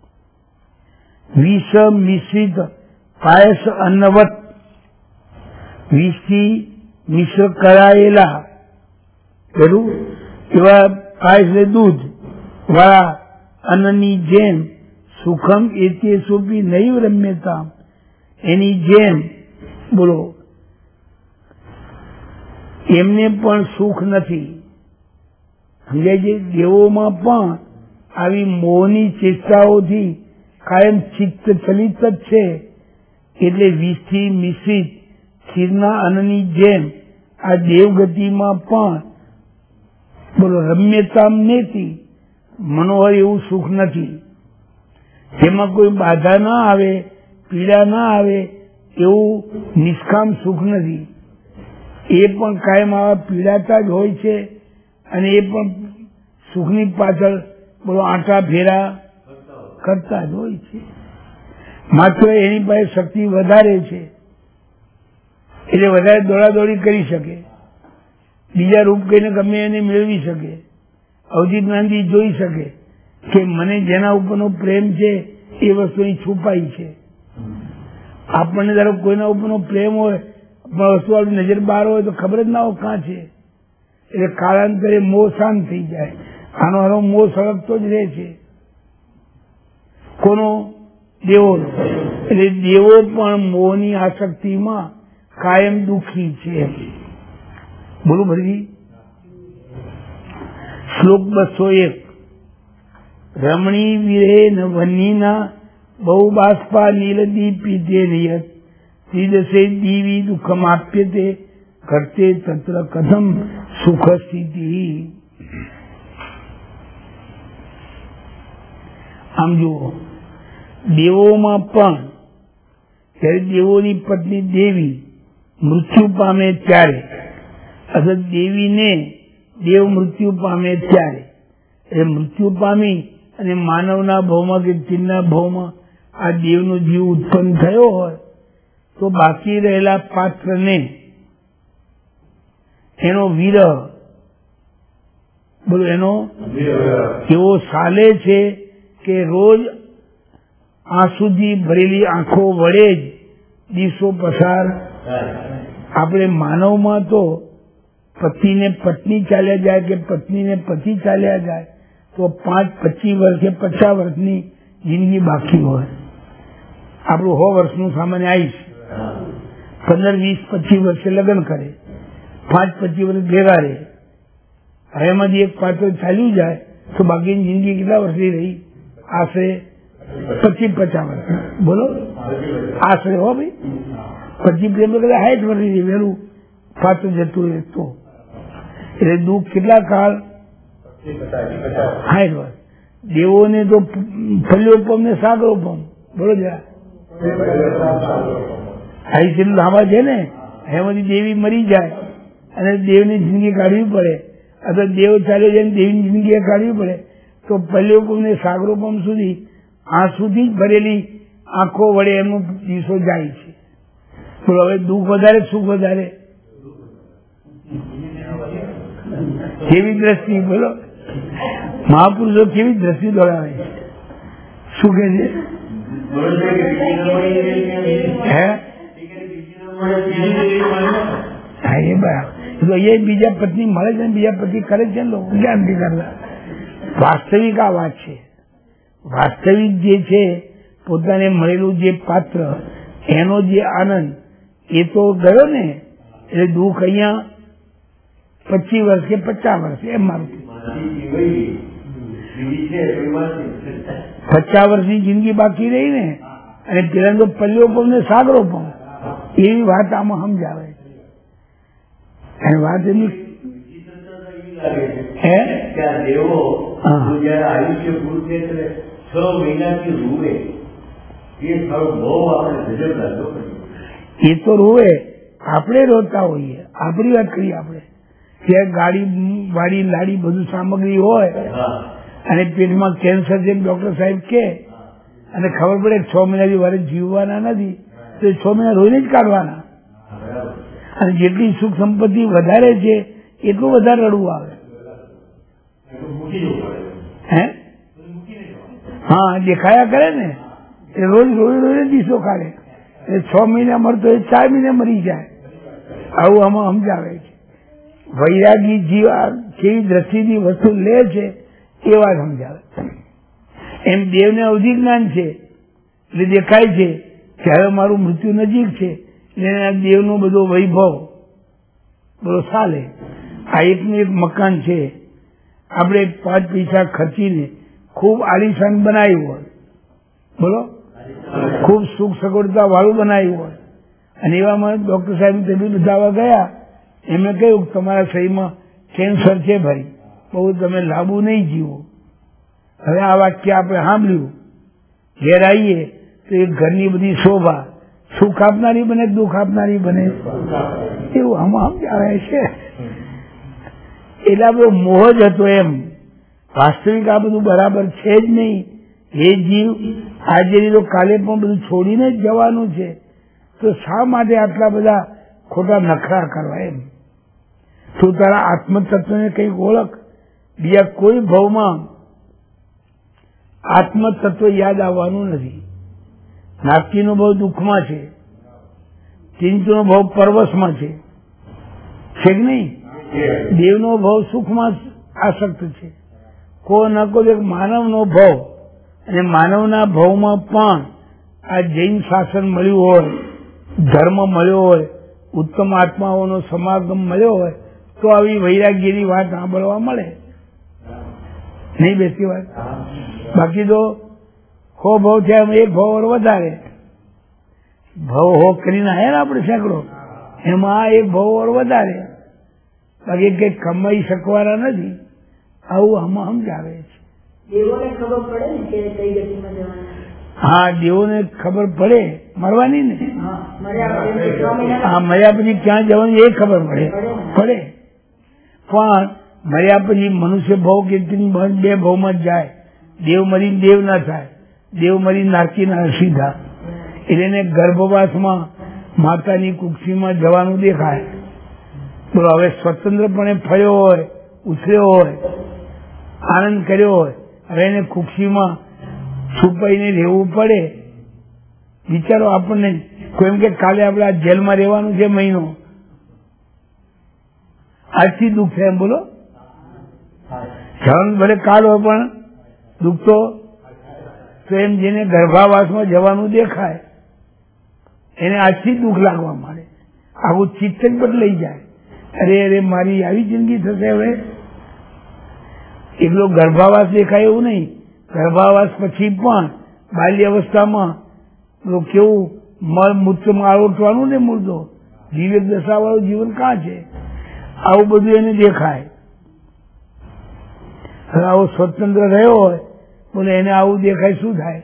વિષ મિશ્રિત પાયસ અન્નવત, વિષથી મિશ્ર કરાયેલા પેલું એવા પાયસ દૂધ વાળા અન્નની જેમ સુખમ એતે સોપી નહીં રમ્યતા, એની જેમ બોલો એમને પણ સુખ નથી. સમજાય છે? દેવોમાં પણ આવી મોહની ચેષ્ટાઓથી કાયમ ચિત્ત ચલિત જ છે. એટલે વિષથી મિશ્રિત ખીરના અન્નની જેમ આ દેવગતિમાં પણ બોલો રમ્યતા નથી, મનોહર એવું સુખ નથી. જેમાં કોઈ બાધા ના આવે, પીડા ના આવે એવું નિષ્કામ સુખ નથી. એ પણ કાયમ આવા પીડાતા જ હોય છે અને એ પણ સુખની પાછળ બોલો આંટા ફેરા કરતા જ હોય છે. માત્ર એની પાસે શક્તિ વધારે છે એટલે વધારે દોડાદોડી કરી શકે, બીજા રૂપ કહીને ગમે એને મેળવી શકે. અવધિ જ્ઞાનથી જોઈ શકે કે મને જેના ઉપરનો પ્રેમ છે એ વસ્તુની છુપાઈ છે. આપણને ધારો કોઈના ઉપરનો પ્રેમ હોય પણ વસ્તુ આપણી નજર બહાર હોય તો ખબર જ ના હોય કાં છે. એટલે કાળાંતરે મોહ શાંત થઈ જાય. આનો આનો મોહ સળગતો જ રહે છે. કોનો? દેવો. એટલે દેવો પણ મોહની આસક્તિમાં કાયમ દુઃખી છે. બોલું ભરજી. શ્લોક બસો એક. રમણી વિરે વન્યના બહુ બાષ્પા નીલદીપીતે નિયત ત્રિદશે દીવી દુઃખમ આપ્યતે કરતે તત્ર કથમ સુખ સ્થિતિ. આમ જુઓ, દેવોમાં પણ જ્યારે દેવોની પત્ની દેવી મૃત્યુ પામે ત્યારે અથવા દેવીને દેવ મૃત્યુ પામે ત્યારે એ મૃત્યુ પામી અને માનવના ભાવમાં કે ચીનના ભાવમાં આ દેવનો જીવ ઉત્પન્ન થયો હોય તો બાકી રહેલા પાત્રને એનો વિરહ બોલો એનો એવો સાલે છે કે રોજ આંસુથી ભરેલી આંખો વડે જ દિવસો પસાર. આપણે માનવમાં તો પતિને પત્ની ચાલ્યા જાય કે પત્નીને પતિ ચાલ્યા જાય તો પાંચ પચીસ વર્ષે પચાસ વર્ષની જિંદગી બાકી હોય. આપણું સો વર્ષનું સામાન્ય આવીશ પંદર વીસ પચીસ વર્ષે લગ્ન કરે, પાંચ પચીસ વર્ષ ભેગા રહે. હવે એમાંથી એક પાત્ર ચાલ્યું જાય તો બાકીની જિંદગી કેટલા વર્ષની રહી? આશરે પચીસ પચાસ વર્ષ. બોલો આશરે હો ભાઈ પચીસ પ્રેમ કદાચ સાઠ વર્ષની વહેલું પાત્ર જતું રહે તો એટલે દુઃખ કેટલા કાળ? સાઠ વર્ષ. દેવોને તો ફલ્યોપમ ને સાગરોપમ. બોલો જરા આઈ કેટલું લાંબા છે ને. એમાંથી દેવી મરી જાય અને દેવની જિંદગી કાઢવી પડે અથવા દેવ ચાલ્યો જાય દેવીની જિંદગી કાઢવી પડે તો ફલ્યોપમ ને સાગરોપમ સુધી આ સુધી જ ભરેલી આંખો વડે એમનું દિવસો જાય છે. બોલો હવે દુઃખ વધારે સુખ વધારે? કેવી દ્રષ્ટિ? બોલો મહાપુરુષો કેવી દ્રષ્ટિ દોડાવે છે? શું કે છે? હે એ બરાબર. એ બીજા પત્ની મળે છે બીજા પતિ કરે છે લોકો ક્યાં નથી કરતા. વાસ્તવિક આ વાત છે. વાસ્તવિક જે છે પોતાને મળેલું જે પાત્ર એનો જે આનંદ એ તો ગયો ને. એટલે દુઃખ અહીંયા પચીસ વર્ષ કે પચાસ વર્ષ એમ મારું પચાસ વર્ષની જિંદગી બાકી રહી ને અને પેલા તો પલ્યો પમ ને સાગરો પમ એવી વાત આમાં સમજાવે. અને વાત એની હે ત્યાં દેવો જયારે આયુષ્ય પૂરું છે ત્યારે છ મહિનાથી રૂવે એ સારું બહુ આપણે ગજબ લાગ્યો. એ તો રોવે, આપણે રોતા હોઈએ. આપણી વાત કરીએ આપણે ત્યાં ગાડી વાડી લાડી બધું સામગ્રી હોય અને પેટમાં કેન્સર છે ડોક્ટર સાહેબ કે અને ખબર પડે છ મહિનાથી વારે જીવવાના નથી તો છ મહિના રોઈને જ કાઢવાના. અને જેટલી સુખ સંપત્તિ વધારે છે એટલું વધારે રડવું આવે. હે હા દેખાયા કરે ને એ રોજ રોજ રોજ દિવસો કાઢે એ છ મહિના મરતો એ ચાર મહિને મરી જાય. આવું આમાં સમજાવે છે. વૈરાગી જીવ કેવી દ્રષ્ટિથી વસ્તુ લે છે એ વાત સમજાવે. એમ દેવને અવધિ જ્ઞાન છે એટલે દેખાય છે કે હવે મારું મૃત્યુ નજીક છે એટલે દેવનો બધો વૈભવ બધો ચાલે. આ એકનું એક મકાન છે આપણે પાંચ પૈસા ખર્ચીને ખૂબ આલિશાન બનાવ્યું હોય, બોલો ખૂબ સુખ સગવડતા વાળું બનાવ્યું હોય અને એવામાં ડોક્ટર સાહેબ તબીબ બતાવવા ગયા એમને કહ્યું તમારા શરીરમાં કેન્સર છે ભાઈ, બહુ તમે લાંબુ નહીં જીવો. હવે આ વાક્ય આપણે સાંભળ્યું ઘેર આવીએ તો એ ઘરની બધી શોભા સુખ આપનારી બને દુઃખ આપનારી બને એવું આમાં સમજાવે છે. એટલે આપણો મોહ જ હતો એમ. વાસ્તવિક આ બધું બરાબર છે જ નહીં. એ જીવ આજે તો કાલે પણ બધું છોડીને જ જવાનું છે તો શા માટે આટલા બધા ખોટા નખરા કરવા એમ. તું તારા આત્મતત્વને કંઈક ઓળખ. બીજા કોઈ ભાવમાં આત્મતત્વ યાદ આવવાનું નથી. નાસ્તિનો ભાવ દુઃખમાં છે, ચિંતનો ભાવ પરવશમાં છે છે કે નહીં? દેવનો ભાવ સુખમાં આસક્ત છે. કોઈ ન કોઈ એક માનવનો ભાવ અને માનવના ભાવમાં પણ આ જૈન શાસન મળ્યું હોય, ધર્મ મળ્યો હોય, ઉત્તમ આત્માઓનો સમાગમ મળ્યો હોય તો આવી વૈરાગ્યની વાત સાંભળવા મળે. નહીં બેસતી વાત? બાકી તો હો ભાવ થયા એક ભાવ વધારે ભાવ હો કરીને આવ્યા ને આપણે સેંકડો એમાં આ એક ભાવ વધારે બાકી કઈ કમાઈ શકવાના નથી. આવું આમાં સમજાવે છે. હા દેવોને ખબર પડે મળવાની ને. હા મળ્યા પછી ક્યાં જવાનું એ ખબર પડે પડે પણ મળ્યા પછી મનુષ્ય ભાવ કે બે ભાવમાં જ જાય. દેવ મરીને દેવ ના થાય, દેવ મરીને નારકી ના સીધા. એટલે એને ગર્ભવાસમાં માતાની કુક્ષીમાં જવાનું દેખાય. બોલો હવે સ્વતંત્રપણે ફર્યો હોય, ઉછર્યો હોય, આનંદ કર્યો હોય, હવે એને કુક્ષીમાં છુપાઈને રહેવું પડે. વિચારો આપણને કોઈ એમ કે કાલે આપણે આ જેલમાં રહેવાનું છે મહિનો, આજથી દુઃખ થાય એમ બોલો. જવાનું ભલે કાલ હોય પણ દુઃખ તો તો એમ જેને ગર્ભાવાસમાં જવાનું દેખાય એને આજથી દુઃખ લાગવા માંડે. આવું ચિત્ત જ બદલાઈ જાય. અરે અરે મારી આવી જિંદગી થશે હવે. એકલો ગર્ભાવાસ દેખાય એવું નહીં, ગર્ભાવાસ પછી પણ બાલ્ય અવસ્થામાં કેવું મળ મૂત્રમાં આરોટવાનું ને મૂળતો જીવક દશાવાળું જીવન કાં છે આવું બધું એને દેખાય. હવે આવો સ્વતંત્ર રહ્યો હોય બોલે એને આવું દેખાય શું થાય?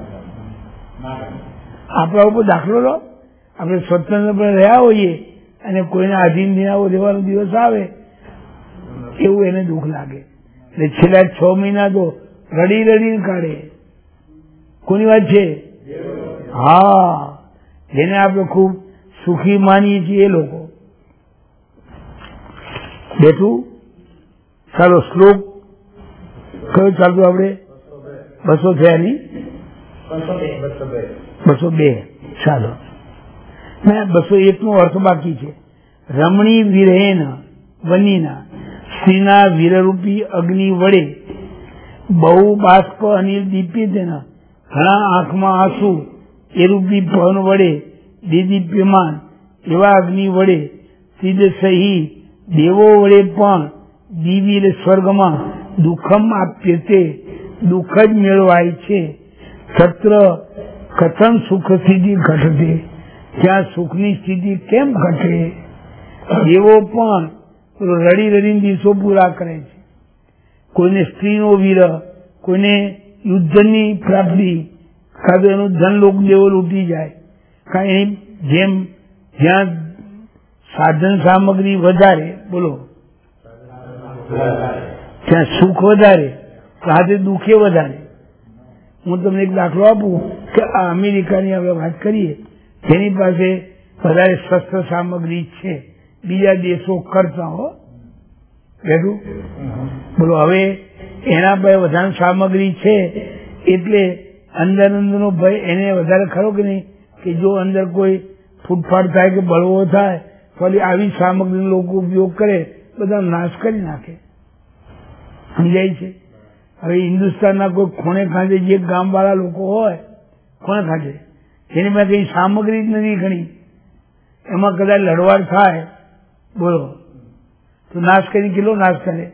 આપણા ઉપર દાખલો લો. આપણે સ્વતંત્ર રહ્યા હોઈએ અને કોઈના આધીન આવો રહેવાનો દિવસ આવે એવું એને દુઃખ લાગે. એટલે છેલ્લા છ મહિના તો રડી રડીને કાઢે. કોની વાત છે? હા જેને આપણે ખૂબ સુખી માનીએ છીએ એ લોકો. બેઠું ચાલો શ્લોક કયો ચાલતું આપણે? બસો થયા નહીં? બસો બે. ચાલો બસો એક નો અર્થ બાકી છે. રમણી વિરહેન વનીના સ્ત્રીના વીરરૂપી અગ્નિ વડે બહુ બાષ્પ અનિલ દીપી તેના ઘણા આંખમાં આંસુ એ રૂપી પવન વડે દીદીપ્યમાન એવા અગ્નિ વડે સીધ સહી દેવો વડે પણ દિવ્ય સ્વર્ગમાં દુઃખમ આપ્ય તે દુઃખ જ મેળવાય છે. છત્ર કથન સુખ સ્થિતિ ઘટતે, ત્યાં સુખની સ્થિતિ કેમ ઘટે? દેવો પણ રડી રડીને દિવસો પૂરા કરે છે. કોઈને સ્ત્રીનો વિરહ, કોઈને યુદ્ધની પ્રાપ્તિ, કાં તો એનું ધન લોક દેવો લૂંટી જાય, કાં એની જેમ જ્યાં સાધન સામગ્રી વધારે, બોલો ત્યાં સુખ વધારે, સાથે દુઃખે વધારે. હું તમને એક દાખલો આપું કે આ અમેરિકાની આપણે વાત કરીએ, જેની પાસે વધારે શસ્ત્ર સામગ્રી છે બીજા દેશો કરતા, હો બેઠું બોલો. હવે એના પાસે વધારે સામગ્રી છે એટલે અંદર અંદરનો ભય એને વધારે ખરો કે નહીં, કે જો અંદર કોઈ ફૂટફાટ થાય કે બળવો થાય તો આવી સામગ્રીનો લોકો ઉપયોગ કરે, બધા નાશ કરી નાખે. સમજાય છે? હવે હિન્દુસ્તાનના કોઈ ખૂણે ખાંચે જે ગામવાળા લોકો હોય, ખૂણે ખાંચે જેની પાસે કઈ સામગ્રી જ નથી ઘણી, એમાં કદાચ લડવાડ થાય, બોલો તો નાશ કરી કેટલો નાશ કરે.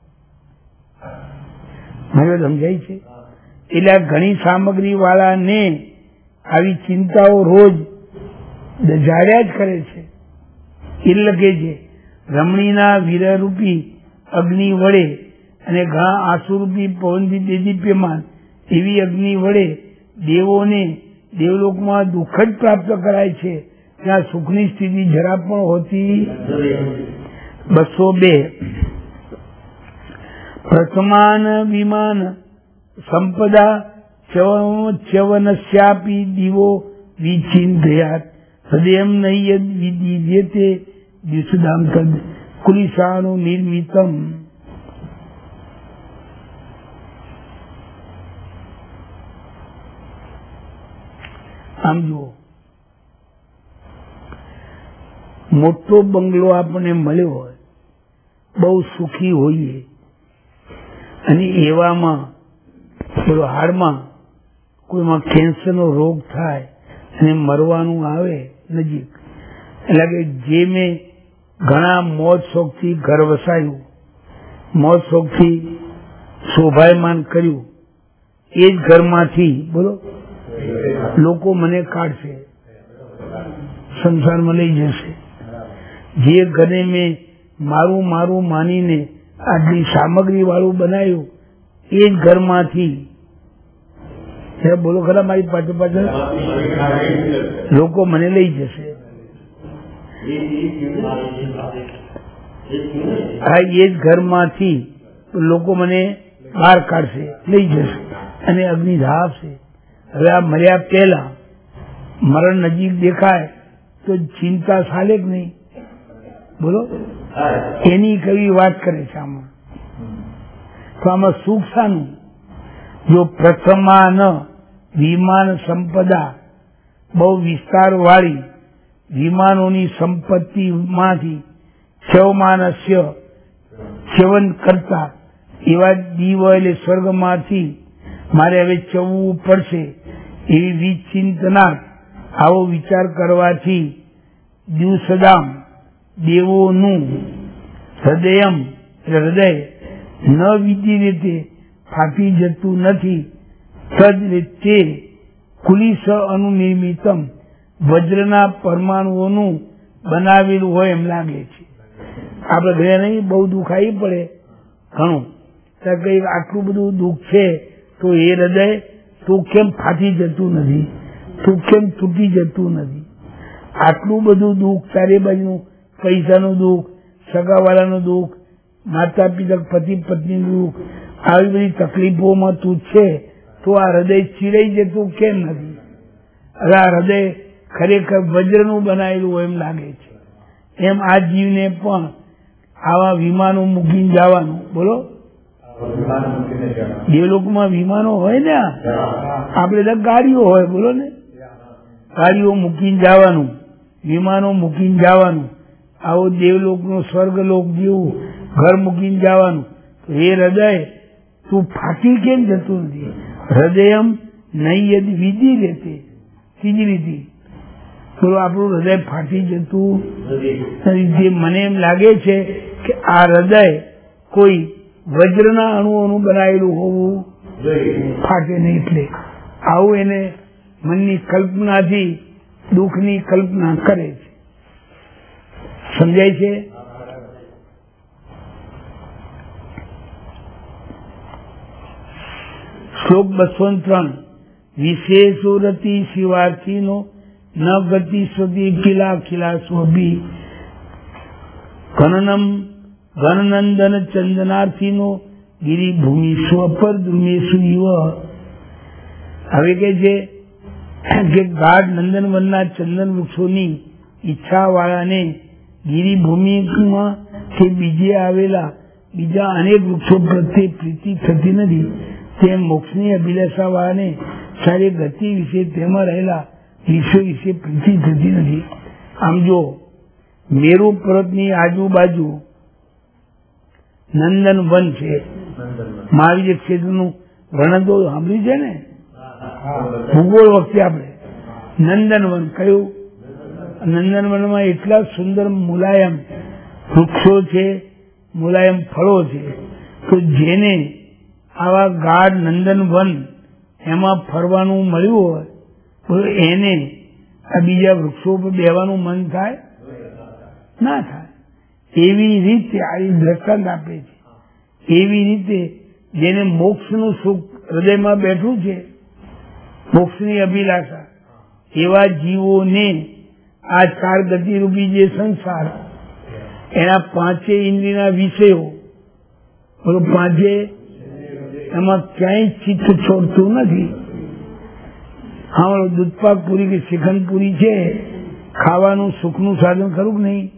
મને સમજાય છે? એટલે આ ઘણી સામગ્રી વાળાને આવી ચિંતાઓ રોજ જાળ્યા જ કરે છે. એ લખે છે રમણીના વીરરૂપી અગ્નિ વડે અને ઘણા આંસુરૂપી પવનથી દેદીપ્યમાન એવી અગ્નિ વડે દેવોને દેવલોકમાં દુઃખ જ પ્રાપ્ત કરાય છે, ત્યાં સુખની સ્થિતિ જરા પણ હોતી. બસો બે પ્રથમાન વિમાન સંપદા ચ્યવનસ્યાપી દીવો વિચિંતયાત હૃદયમ નૈયદ વિદીયતે દિશુદામ તદ કુલિશાણુ નિર્મિતમ. આમ જુઓ, મોટો બંગલો આપણને મળ્યો હોય, બહુ સુખી હોઈએ, અને એવામાં બોલો હાડમાં કોઈમાં કેન્સરનો રોગ થાય અને મરવાનું આવે નજીક, એટલે કે જે મેં ઘણા મોજ શોખથી ઘર વસાયું, મોજ શોખથી શોભાયમાન કર્યું, એ જ ઘરમાંથી બોલો લોકો મને કાઢશે, સંસારમાં લઈ જશે. જે ઘરે મેં મારું મારું માનીને આટલી સામગ્રી વાળું બનાવ્યું, એ જ ઘરમાંથી બોલો ખરા મારી પાછળ પાછળ લોકો મને લઈ જશે. હા, એ જ ઘરમાંથી લોકો મને બહાર કાઢશે, લઈ જશે અને અગ્નિદાહ આપશે. હવે આ મર્યા પહેલા મરણ નજીક દેખાય તો ચિંતા ચાલે કે નહીં, બોલો? એની કઈ વાત કરે છે આમાં. તો આમાં સુખ શાનું? જો પ્રથમાન વિમાન સંપદા, બહુ વિસ્તાર વાળી વિમાનોની સંપત્તિમાંથી છવમાનસ્ય છેવન કરતા એવા દીવ એટલે સ્વર્ગમાંથી મારે હવે ચવવું પડશે એવી વિચિંતના, આવો વિચાર કરવાથી દિવસદામ દેવોનું હૃદયમ હૃદય ન વિધિ રીતે ફાટી જતું નથી. તદ રીતે કુલિસ અનુનિર્મિતમ વજ્રના પરમાણુઓનું બનાવેલું હોય એમ લાગે છે. આપડે ઘરે નહીં બહુ દુઃખ આવી પડે ઘણું, કઈ આટલું બધું દુઃખ છે તો એ હૃદય તું કેમ ફાટી જતું નથી, તું કેમ તૂટી જતું નથી? આટલું બધું દુઃખ, ચારે બાજુનું પૈસાનું દુઃખ, સગાવાળાનું દુઃખ, માતા પિતા પતિ પત્નીનું દુઃખ, આવી બધી તકલીફોમાં તું છે તો આ હૃદય ચીરાઈ જતું કેમ નથી? હવે આ હૃદય ખરેખર વજ્રનું બનાવેલું હોય એમ લાગે છે. એમ આ જીવને પણ આવા વિમાનો મૂકીને જવાનું, બોલો દેવલોકમાં વિમાનો હોય ને, આપડે તો ગાડીઓ હોય, બોલો ને, ગાડીઓ મૂકીને જવાનું, વિમાનો મૂકીને જવાનું, આવો દેવલોકનો સ્વર્ગલોક જેવું ઘર મૂકીને જવાનું. તો એ હૃદય તું ફાટી કેમ જતું નથી? હૃદયમ નહીં યદ વિધિ રહેતે, ત્રીજી રીતિ બોલો આપણું હૃદય ફાટી જતું નથી. જે મને એમ લાગે છે કે આ હૃદય કોઈ વજ્રના અણુઓનું બનાવેલું હોવું ફાટે નહીં, એટલે આવું એને મનની કલ્પનાથી દુઃખની કલ્પના કરે છે. સમજાય છે? શ્લોક બસો ત્રણ વિશેષો રતિ શિવાર્થીનો ન ગતિ સ્વતી કિલા કિલા સ્વભી ઘનનમ ઘનનંદન ચંદનાર્થીનો ગિરિભૂમિ સ્વપર દ્રુમેશુ યુવ. હવે કે છે કે ગાઢ નંદનવનના ચંદન વૃક્ષોની ઈચ્છા વાળાને ગિરિભૂમિમાં કે બીજે આવેલા બીજા અનેક વૃક્ષો પ્રત્યે પ્રીતિ થતી નથી. તેમ મોક્ષની અભિલાષા વાળાને સારી ગતિ વિશે તેમાં રહેલા વિષયો વિશે પ્રીતિ થતી નથી. આમ જો મેરુ પર્વતની આજુબાજુ નંદન વન છે. મહાવીર ક્ષેત્રનું વર્ણન તો સાંભળ્યું છે ને ભૂગોળ વખતે આપણે. નંદનવન કયું? નંદનવનમાં એટલા સુંદર મુલાયમ વૃક્ષો છે, મુલાયમ ફળો છે, તો જેને આવા ગાઢ નંદનવન એમાં ફરવાનું મળ્યું હોય એને આ બીજા વૃક્ષો પર બેવાનું મન થાય ના થાય. એવી રીતે આ દ્રષ્ટાંત આપે છે. એવી રીતે જેને મોક્ષનું સુખ હૃદયમાં બેઠું છે, મોક્ષની અભિલાષા, એવા જીવોને આ ચાર ગતિરૂપી જે સંસાર એના પાંચે ઇન્દ્રિયના વિષયો બોલો પાંચે એમાં ક્યાંય ચિત્ત છોડતું નથી. હા, દૂધપાક પૂરી કે શ્રીખંડ પૂરી છે, ખાવાનું સુખનું સાધન ખરું કે નહીં?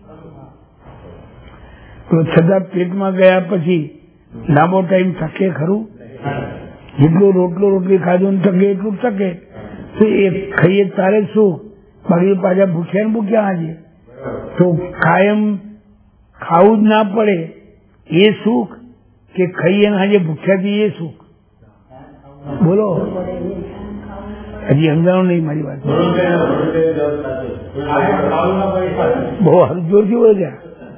તો છતાં પેટમાં ગયા પછી લાંબો ટાઈમ ટકે ખરું? જેટલો રોટલો રોટલી ખાધો ને ટકે એટલું ટકે. તો એ ખાઈએ તારે સુખ, બાકી પાછા ભૂખ્યા ને ભૂખ્યા આજે. તો કાયમ ખાવું જ ના પડે એ સુખ કે ખાઈએ ને આજે ભૂખ્યાથી એ સુખ? બોલો, હજી સમજાણું નહીં મારી વાત. બહુ જોરથી બોલ્યા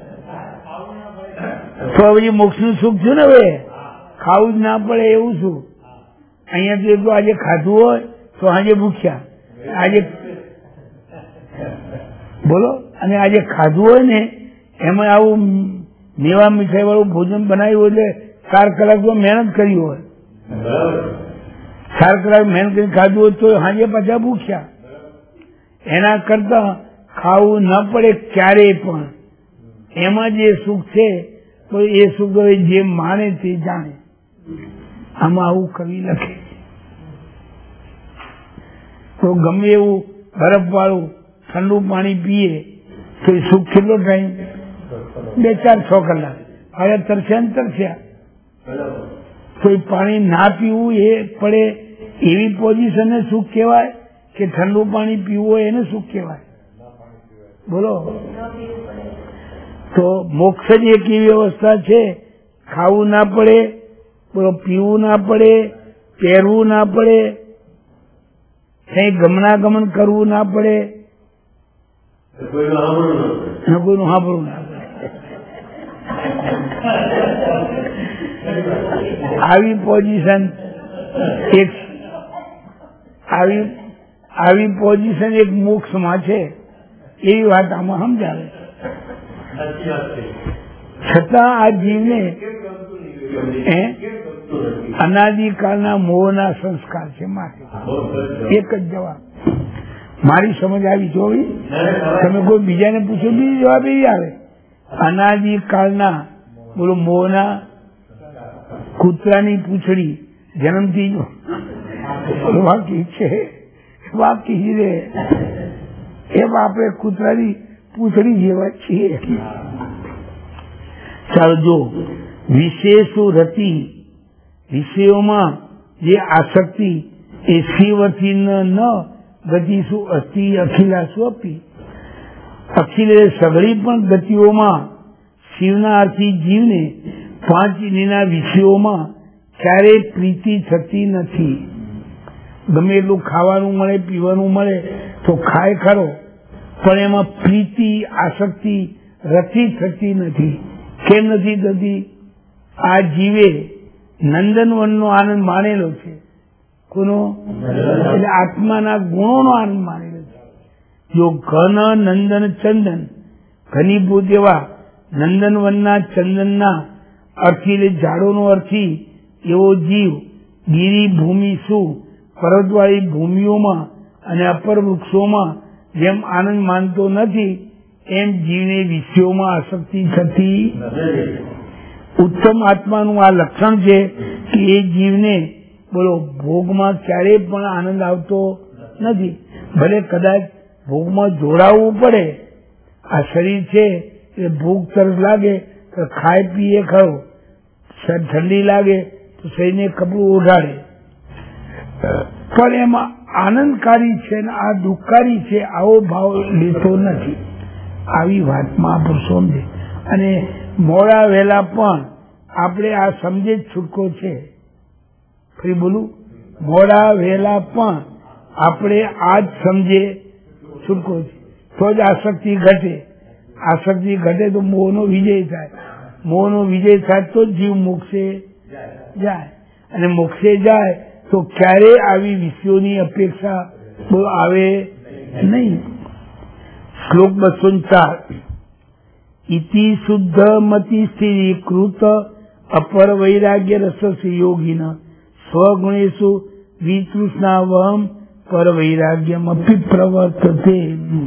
તો હવે મોક્ષનું સુખ છે ને. હવે ખાવું જ ના પડે એવું શું? અહીંયા તો એટલું આજે ખાધું હોય તો આજે ભૂખ્યા, આજે બોલો. અને આજે ખાધું હોય ને એમાં આવું મેવા મીઠાઈ વાળું ભોજન બનાવ્યું એટલે ચાર કલાકમાં મહેનત કરી હોય, ચાર કલાક મહેનત કરી ખાધું હોય તો આજે પાછા ભૂખ્યા. એના કરતા ખાવું ન પડે ક્યારેય પણ એમાં જે સુખ છે તો એ સુખ જે માણે તે જાણે. આમાં આવું કવિ લખે. તો ગમે એવું બરફ વાળું ઠંડુ પાણી પીએ તો એ સુખ કેટલો ટાઈમ? બે ચાર છ કલાક. હવે તરસ્યા ને તરસ્યા. તો એ પાણી ના પીવું એ પડે એવી પોઝિશન ને સુખ કહેવાય કે ઠંડુ પાણી પીવું હોય એને સુખ કહેવાય? બોલો. તો મોક્ષ જ એક એવી અવસ્થા છે, ખાવું ના પડે, બોલો, પીવું ના પડે, પહેરવું ના પડે, કઈ ગમનાગમન કરવું ના પડે, કોઈનું સાંભળવું ના પડે. આવી પોઝિશન એક આવી આવી પોઝિશન એક મોક્ષમાં છે એવી વાત આમાં સમજાવે. છતાં આ જીવને અનાદિકાળના મોહના સંસ્કાર છે. માટે એક જ જવાબ મારી સમજ આવી જોવી. તમે કોઈ બીજાને પૂછો બીજી જવાબ એવી આવે. અનાદિકાળના બોલો મોહના કૂતરાની પૂંછડી જન્મથી વાકી છે, વાકી રે એમ આપણે કૂતરાની પૂંછડી જેવા છીએ. ચાલો જો વિશેષો રતિ વિષયોમાં જે આસક્તિ એ શિવથી ન ગતિશું અસ્થિ અખિલાસુ અપી. અખિલે સઘળી પણ ગતિઓમાં શિવના અર્થી જીવને પાંચ ઇન્દ્રિયના વિષયોમાં ક્યારેય પ્રીતિ થતી નથી. ગમે એટલું ખાવાનું મળે પીવાનું મળે તો ખાય ખરો, પણ એમાં પ્રીતિ આસક્તિ રતિ થતી નથી. કેમ નથી થતી? આ જીવે નંદનવનનો આનંદ માણેલો છે. કોનો? એટલે આત્માના ગુણોનો આનંદ માણેલો છે. જો ઘન નંદન ચંદન ઘનીભૂત એવા નંદનવનના ચંદનના અર્થી એટલે ઝાડોનો અર્થી એવો જીવ ગીરી ભૂમિ શું પર્વતવાળી ભૂમિઓમાં અને અપર વૃક્ષોમાં જેમ આનંદ માનતો નથી એમ જીવને વિષયોમાં આસક્તિ થતી. ઉત્તમ આત્માનું આ લક્ષણ છે કે એ જીવને બોલો ભોગમાં ક્યારેય પણ આનંદ આવતો નથી. ભલે કદાચ ભોગમાં જોડાવવું પડે. આ શરીર છે એ ભૂખ તરફ લાગે તો ખાય પીએ ખરો, ઠંડી લાગે તો શરીરને કપડું ઓઢાડે, પણ એમાં આનંદકારી છે ને આ દુઃખકારી છે આવો ભાવ લેતો નથી. આવી વાત મહાપુરુષો સમજે અને મોડા વહેલા પણ આપણે આ સમજે જ છૂટકો છે. ફરી બોલું, મોડા વહેલા પણ આપણે આ જ સમજે છૂટકો છે. તો જ આસક્તિ ઘટે. આસક્તિ ઘટે તો મોહનો વિજય થાય. મોહનો વિજય થાય તો જીવ મોક્ષે જાય અને મોક્ષે જાય તો ક્યારેય આવી વિષયોની અપેક્ષા આવે નહીં. શ્લોક બસો ચાર ઇતિ શુદ્ધ મતિ સ્થિરીકૃત અપર વૈરાગ્ય રસ યોગીન સ્વગુણેશુ વિતૃષ્ણાવહમ પર વૈરાગ્યમ અપી પ્રવર્તતે.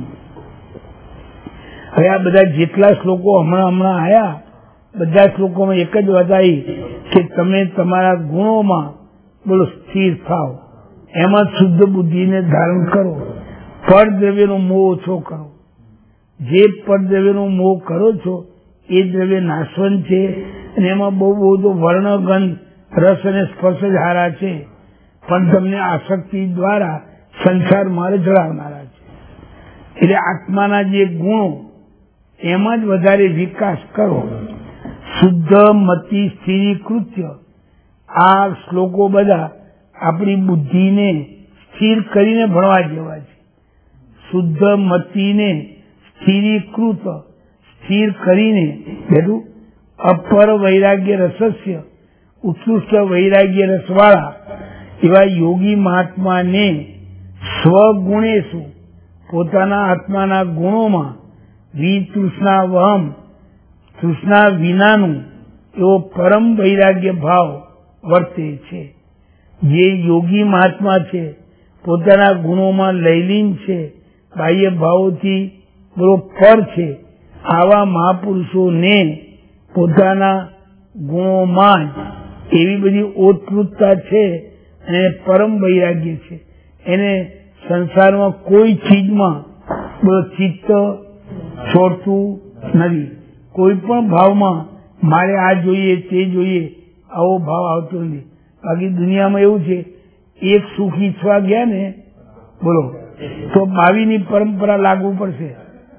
હવે આ બધા જેટલા શ્લોકો હમણાં હમણાં આયા બધા શ્લોકોમાં એક જ વાત આવી કે તમે તમારા ગુણોમાં બોલો સ્થિર થાવ, એમાં શુદ્ધ બુદ્ધિને ધારણ કરો, પરદ્રવ્યનો મોહ ઓછો કરો. જે પરદ્રવ્યનો મોહ કરો છો એ દ્રવ્ય નાશવંત છે અને એમાં બહુ બહુ તો વર્ણગંધ રસ અને સ્પર્શ જ હારા છે, પણ તમને આસક્તિ દ્વારા સંસાર મારે ચડાવનારા છે. એટલે આત્માના જે ગુણો એમાં જ વધારે વિકાસ કરો. શુદ્ધ મતિ સ્થિરીકૃત્ય આ શ્લોકો બધા આપણી બુદ્ધિને સ્થિર કરીને ભણવા જેવા છે. શુદ્ધ મતિને સ્થિરીકૃત સ્થિર કરીને બેઠું અપર વૈરાગ્ય રસસ્ય ઉત્કૃષ્ટ વૈરાગ્ય રસવાળા એવા યોગી મહાત્માને સ્વગુણેશુ પોતાના આત્માના ગુણોમાં વિતૃષ્ણા વહમ તૃષ્ણા વિનાનું એવો પરમ વૈરાગ્ય ભાવ વર્તે છે. જે યોગી મહાત્મા છે પોતાના ગુણોમાં લયલીન છે, બાહ્ય ભાવોથી બોલો પર છે, આવા મહાપુરુષોને પોતાના ગુણોમાં જ એવી બધી ઓતપ્રોતતા છે અને પરમ વૈરાગ્ય છે. એને સંસારમાં કોઈ ચીજમાં બોલો ચિત્ત છોડતું નથી. કોઈ પણ ભાવમાં મારે આ જોઈએ તે જોઈએ આવો ભાવ આવતો નથી. બાકી દુનિયામાં એવું છે એક સુખ ઈચ્છવા ગયા ને બોલો તો બાવીની પરંપરા લાગુ પડશે.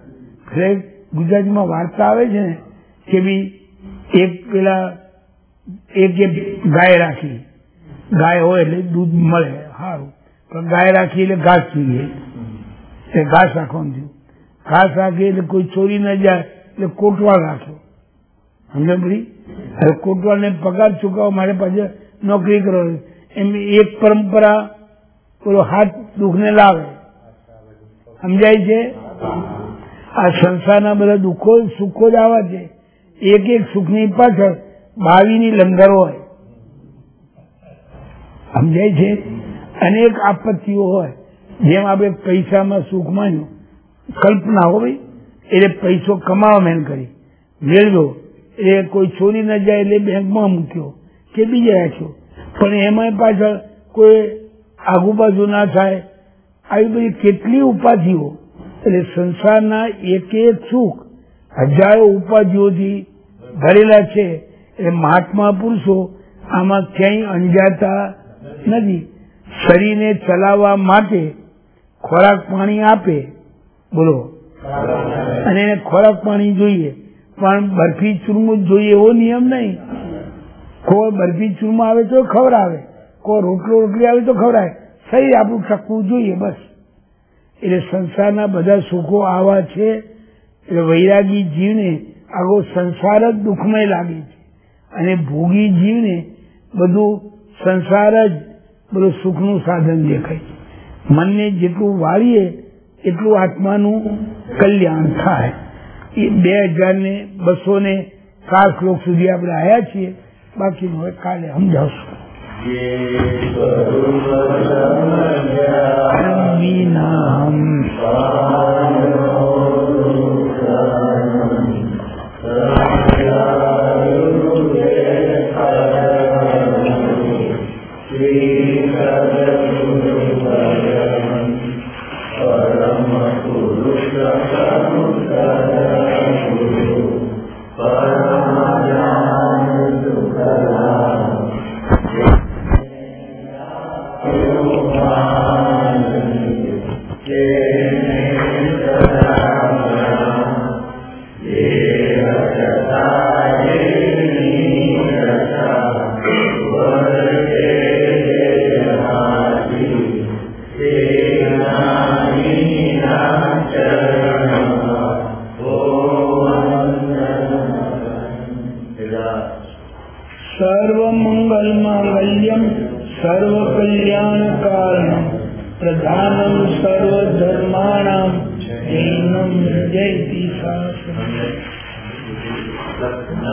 ગુજરાતીમાં વાર્તા આવે છે ને કે ભાઈ એક પેલા એક ગાય રાખી, ગાય હોય એટલે દૂધ મળે સારું, પણ ગાય રાખી એટલે ઘાસ જોઈએ એટલે ઘાસ રાખવાનું થયું. ઘાસ રાખી એટલે કોઈ ચોરી ન જાય એટલે કોટવાળ રાખ્યો. સમજે બધી? હવે કોટવાળને પગાર ચૂકવવા માટે પાછળ નોકરી કરવાની. એમ એક પરંપરા પેલો હાથ દુઃખને લાવે. સમજાય છે? આ સંસારના બધા દુઃખો સુખો જ આવા છે. એક એક સુખની પાછળ બાવીની લંગર હોય. સમજાય છે? અનેક આપત્તિઓ હોય. જેમ આપણે પૈસામાં સુખ માન્યું, કલ્પના હો ભાઈ, એટલે પૈસો કમાવા મહેનત કરી મેળવ્યો એટલે કોઈ ચોરી ન જાય એટલે બેંકમાં મૂક્યો કે બીજે રાખ્યો, પણ એમાં પાછળ કોઈ આગુ બાજુ ના થાય. આવી બધી કેટલી ઉપાધિઓ. એટલે સંસારના એક એક સુખ હજારો ઉપાધિઓથી ભરેલા છે. એટલે મહાત્મા પુરુષો આમાં ક્યાંય અંજાતા નથી. શરીરને ચલાવવા માટે ખોરાક પાણી આપે બોલો, અને એને ખોરાક પાણી જોઈએ, પણ બરફી ચૂરમું જ જોઈએ એવો નિયમ નહીં. કોઈ બરફી ચૂરમું આવે તો ખવડાવે, કોઈ રોટલો રોટલી આવે તો ખવડાવે, શરીર આપણું ટકવું જોઈએ બસ. એટલે સંસારના બધા સુખો આવા છે. એટલે વૈરાગી જીવને આખો સંસાર જ દુઃખમય લાગે છે અને ભોગી જીવને બધું સંસાર જ બધું સુખનું સાધન દેખાય છે. મનને જેટલું વાળીએ એટલું આત્માનું કલ્યાણ થાય. એ બે હજાર ને બસો ને ચાર શ્લોક સુધી આપણે આવ્યા છીએ. બાકીનું હવે કાલે સમજાવશું. सर्वमंगलमांगल्यम सर्वकल्याणकारणम प्रधानम सर्वधर्माणाम जैनम जयति शास्त्रम.